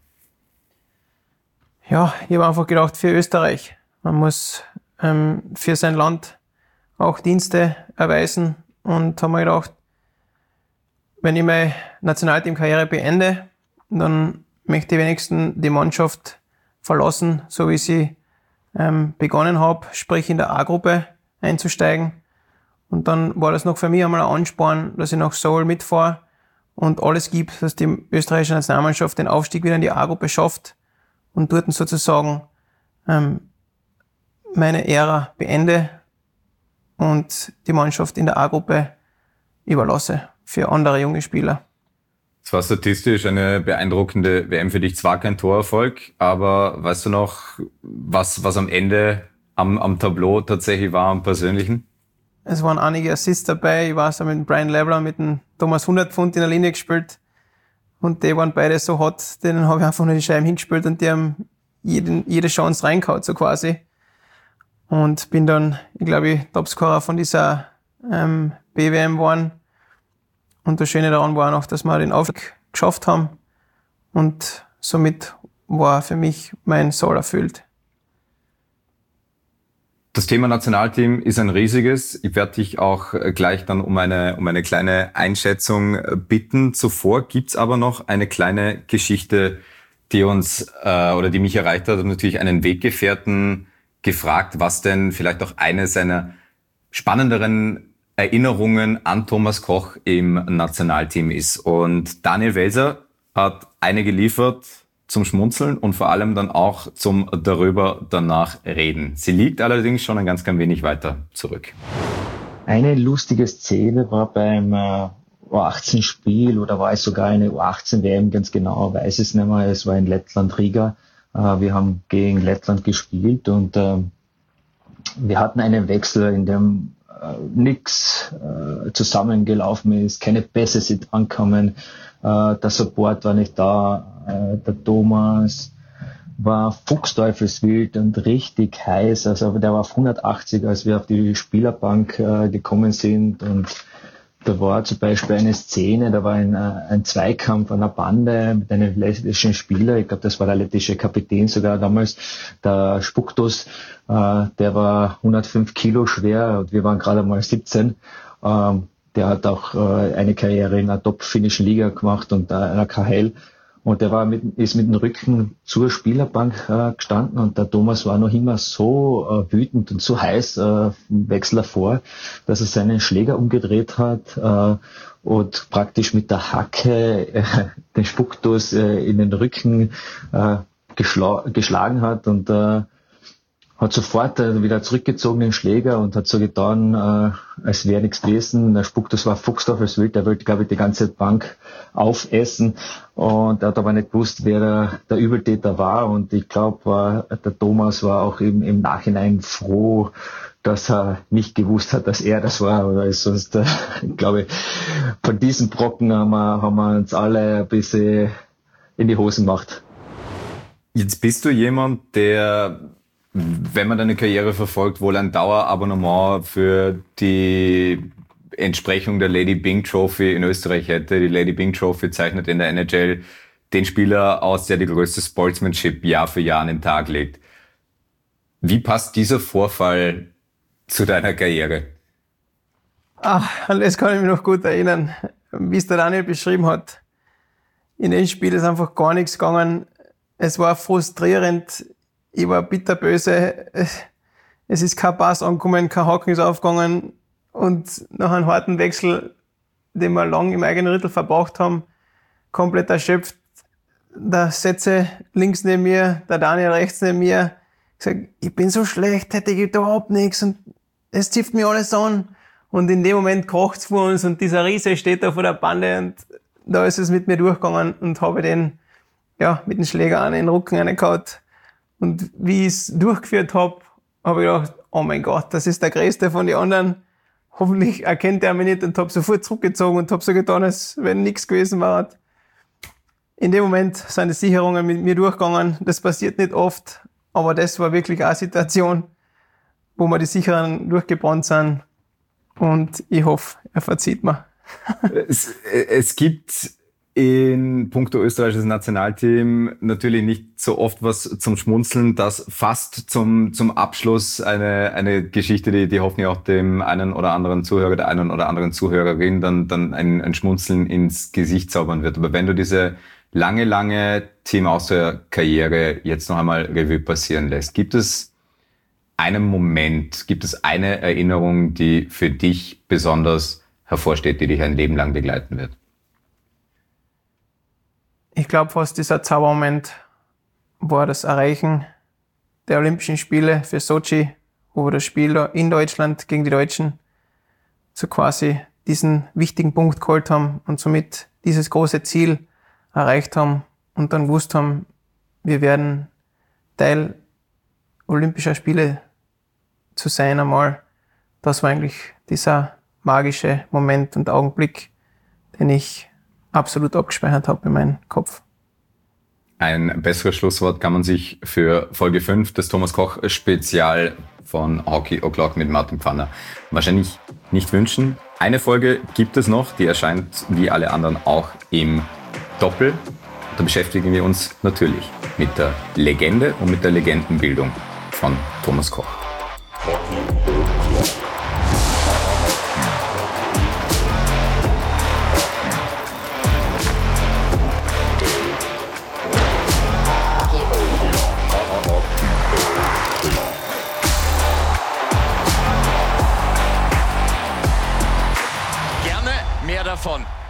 Ja, ich habe einfach gedacht, für Österreich. Man muss für sein Land auch Dienste erweisen und habe mir gedacht, wenn ich meine Nationalteamkarriere beende, dann möchte ich wenigstens die Mannschaft verlassen, so wie ich sie begonnen habe, sprich in der A-Gruppe einzusteigen. Und dann war das noch für mich einmal ein Ansporn, dass ich nach Seoul mitfahre und alles gibt, dass die österreichische Nationalmannschaft den Aufstieg wieder in die A-Gruppe schafft und dort sozusagen meine Ära beende und die Mannschaft in der A-Gruppe überlasse für andere junge Spieler. Es war statistisch eine beeindruckende WM für dich. Zwar kein Torerfolg, aber weißt du noch, was am Ende am Tableau tatsächlich war, am Persönlichen? Es waren einige Assists dabei. Ich war so mit dem Brian Lebler, mit dem Thomas 100 Pfund in der Linie gespielt. Und die waren beide so hot, denen habe ich einfach nur die Scheiben hingespielt und die haben jede Chance reingehauen, so quasi. Und bin dann, ich glaube, Topscorer von dieser BWM geworden. Und das Schöne daran war noch, dass wir den Aufstieg geschafft haben. Und somit war für mich mein Soll erfüllt. Das Thema Nationalteam ist ein riesiges. Ich werde dich auch gleich dann um eine kleine Einschätzung bitten. Zuvor gibt's aber noch eine kleine Geschichte, die uns oder die mich erreicht hat. Ich habe natürlich einen Weggefährten gefragt, was denn vielleicht auch eine seiner spannenderen Erinnerungen an Thomas Koch im Nationalteam ist. Und Daniel Welser hat eine geliefert zum Schmunzeln und vor allem dann auch zum darüber danach reden. Sie liegt allerdings schon ein ganz klein wenig weiter zurück. Eine lustige Szene war beim U18-Spiel oder war es sogar eine U18-WM, ganz genau, weiß es nicht mehr. Es war in Lettland, Riga. Wir haben gegen Lettland gespielt und wir hatten einen Wechsel, in dem nichts zusammengelaufen ist, keine Pässe sind angekommen, der Support war nicht da, der Thomas war fuchsteufelswild und richtig heiß, also der war auf 180, als wir auf die Spielerbank gekommen sind, und da war zum Beispiel eine Szene, da war ein Zweikampf an der Bande mit einem lettischen Spieler, ich glaube, das war der lettische Kapitän sogar damals, der Spuktos, der war 105 Kilo schwer und wir waren gerade mal 17. Der hat auch eine Karriere in der top-finnischen Liga gemacht und einer KHL. Und der ist mit dem Rücken zur Spielerbank gestanden, und der Thomas war noch immer so wütend und so heiß im Wechsel davor, dass er seinen Schläger umgedreht hat und praktisch mit der Hacke den Spuckdos in den Rücken geschlagen hat, und hat sofort wieder zurückgezogen den Schläger und hat so getan, als wäre nichts gewesen. Der Spuckdos war fuchsteufelswild, der wollte, glaube ich, die ganze Bank aufessen, und er hat aber nicht gewusst, wer der Übeltäter war, und ich glaube, der Thomas war auch im Nachhinein froh, dass er nicht gewusst hat, dass er das war, oder sonst, ich glaube, von diesem Brocken haben wir uns alle ein bisschen in die Hosen gemacht. Jetzt bist du jemand, der, wenn man deine Karriere verfolgt, wohl ein Dauerabonnement für die Entsprechung der Lady Byng Trophy in Österreich hätte. Die Lady Byng Trophy zeichnet in der NHL den Spieler aus, der die größte Sportsmanship Jahr für Jahr an den Tag legt. Wie passt dieser Vorfall zu deiner Karriere? An das kann ich mich noch gut erinnern, wie es der Daniel beschrieben hat. In dem Spiel ist einfach gar nichts gegangen. Es war frustrierend. Ich war bitterböse. Es ist kein Pass angekommen, kein Haken ist aufgegangen. Und nach einem harten Wechsel, den wir lang im eigenen Drittel verbracht haben, komplett erschöpft. Der Setze links neben mir, der Daniel rechts neben mir, gesagt, ich bin so schlecht, heute gibt überhaupt nichts und es zipft mir alles an. Und in dem Moment kracht's vor uns und dieser Riese steht da vor der Bande, und da ist es mit mir durchgegangen und habe den, mit dem Schläger an den Rücken reingehauen. Und wie ich es durchgeführt habe ich gedacht, oh mein Gott, das ist der Größte von den anderen. Hoffentlich erkennt er mich nicht, und habe sofort zurückgezogen und habe so getan, als wenn nichts gewesen war. In dem Moment sind die Sicherungen mit mir durchgegangen. Das passiert nicht oft, aber das war wirklich eine Situation, wo mir die Sicherungen durchgebrannt sind. Und ich hoffe, er verzeiht mir. Es gibt in puncto österreichisches Nationalteam natürlich nicht so oft was zum Schmunzeln, das fast zum Abschluss eine Geschichte, die hoffentlich auch dem einen oder anderen Zuhörer, der einen oder anderen Zuhörerin dann ein Schmunzeln ins Gesicht zaubern wird. Aber wenn du diese lange Team Austria-Karriere jetzt noch einmal Revue passieren lässt, gibt es einen Moment, gibt es eine Erinnerung, die für dich besonders hervorsteht, die dich ein Leben lang begleiten wird? Ich glaube, fast dieser Zaubermoment war das Erreichen der Olympischen Spiele für Sochi, wo wir das Spiel in Deutschland gegen die Deutschen so quasi diesen wichtigen Punkt geholt haben und somit dieses große Ziel erreicht haben und dann gewusst haben, wir werden Teil Olympischer Spiele zu sein einmal. Das war eigentlich dieser magische Moment und Augenblick, den ich absolut abgespeichert habe in meinem Kopf. Ein besseres Schlusswort kann man sich für Folge 5 des Thomas Koch Spezial von Hockey O'Clock mit Martin Pfanner wahrscheinlich nicht wünschen. Eine Folge gibt es noch, die erscheint wie alle anderen auch im Doppel. Da beschäftigen wir uns natürlich mit der Legende und mit der Legendenbildung von Thomas Koch. Gerne mehr davon.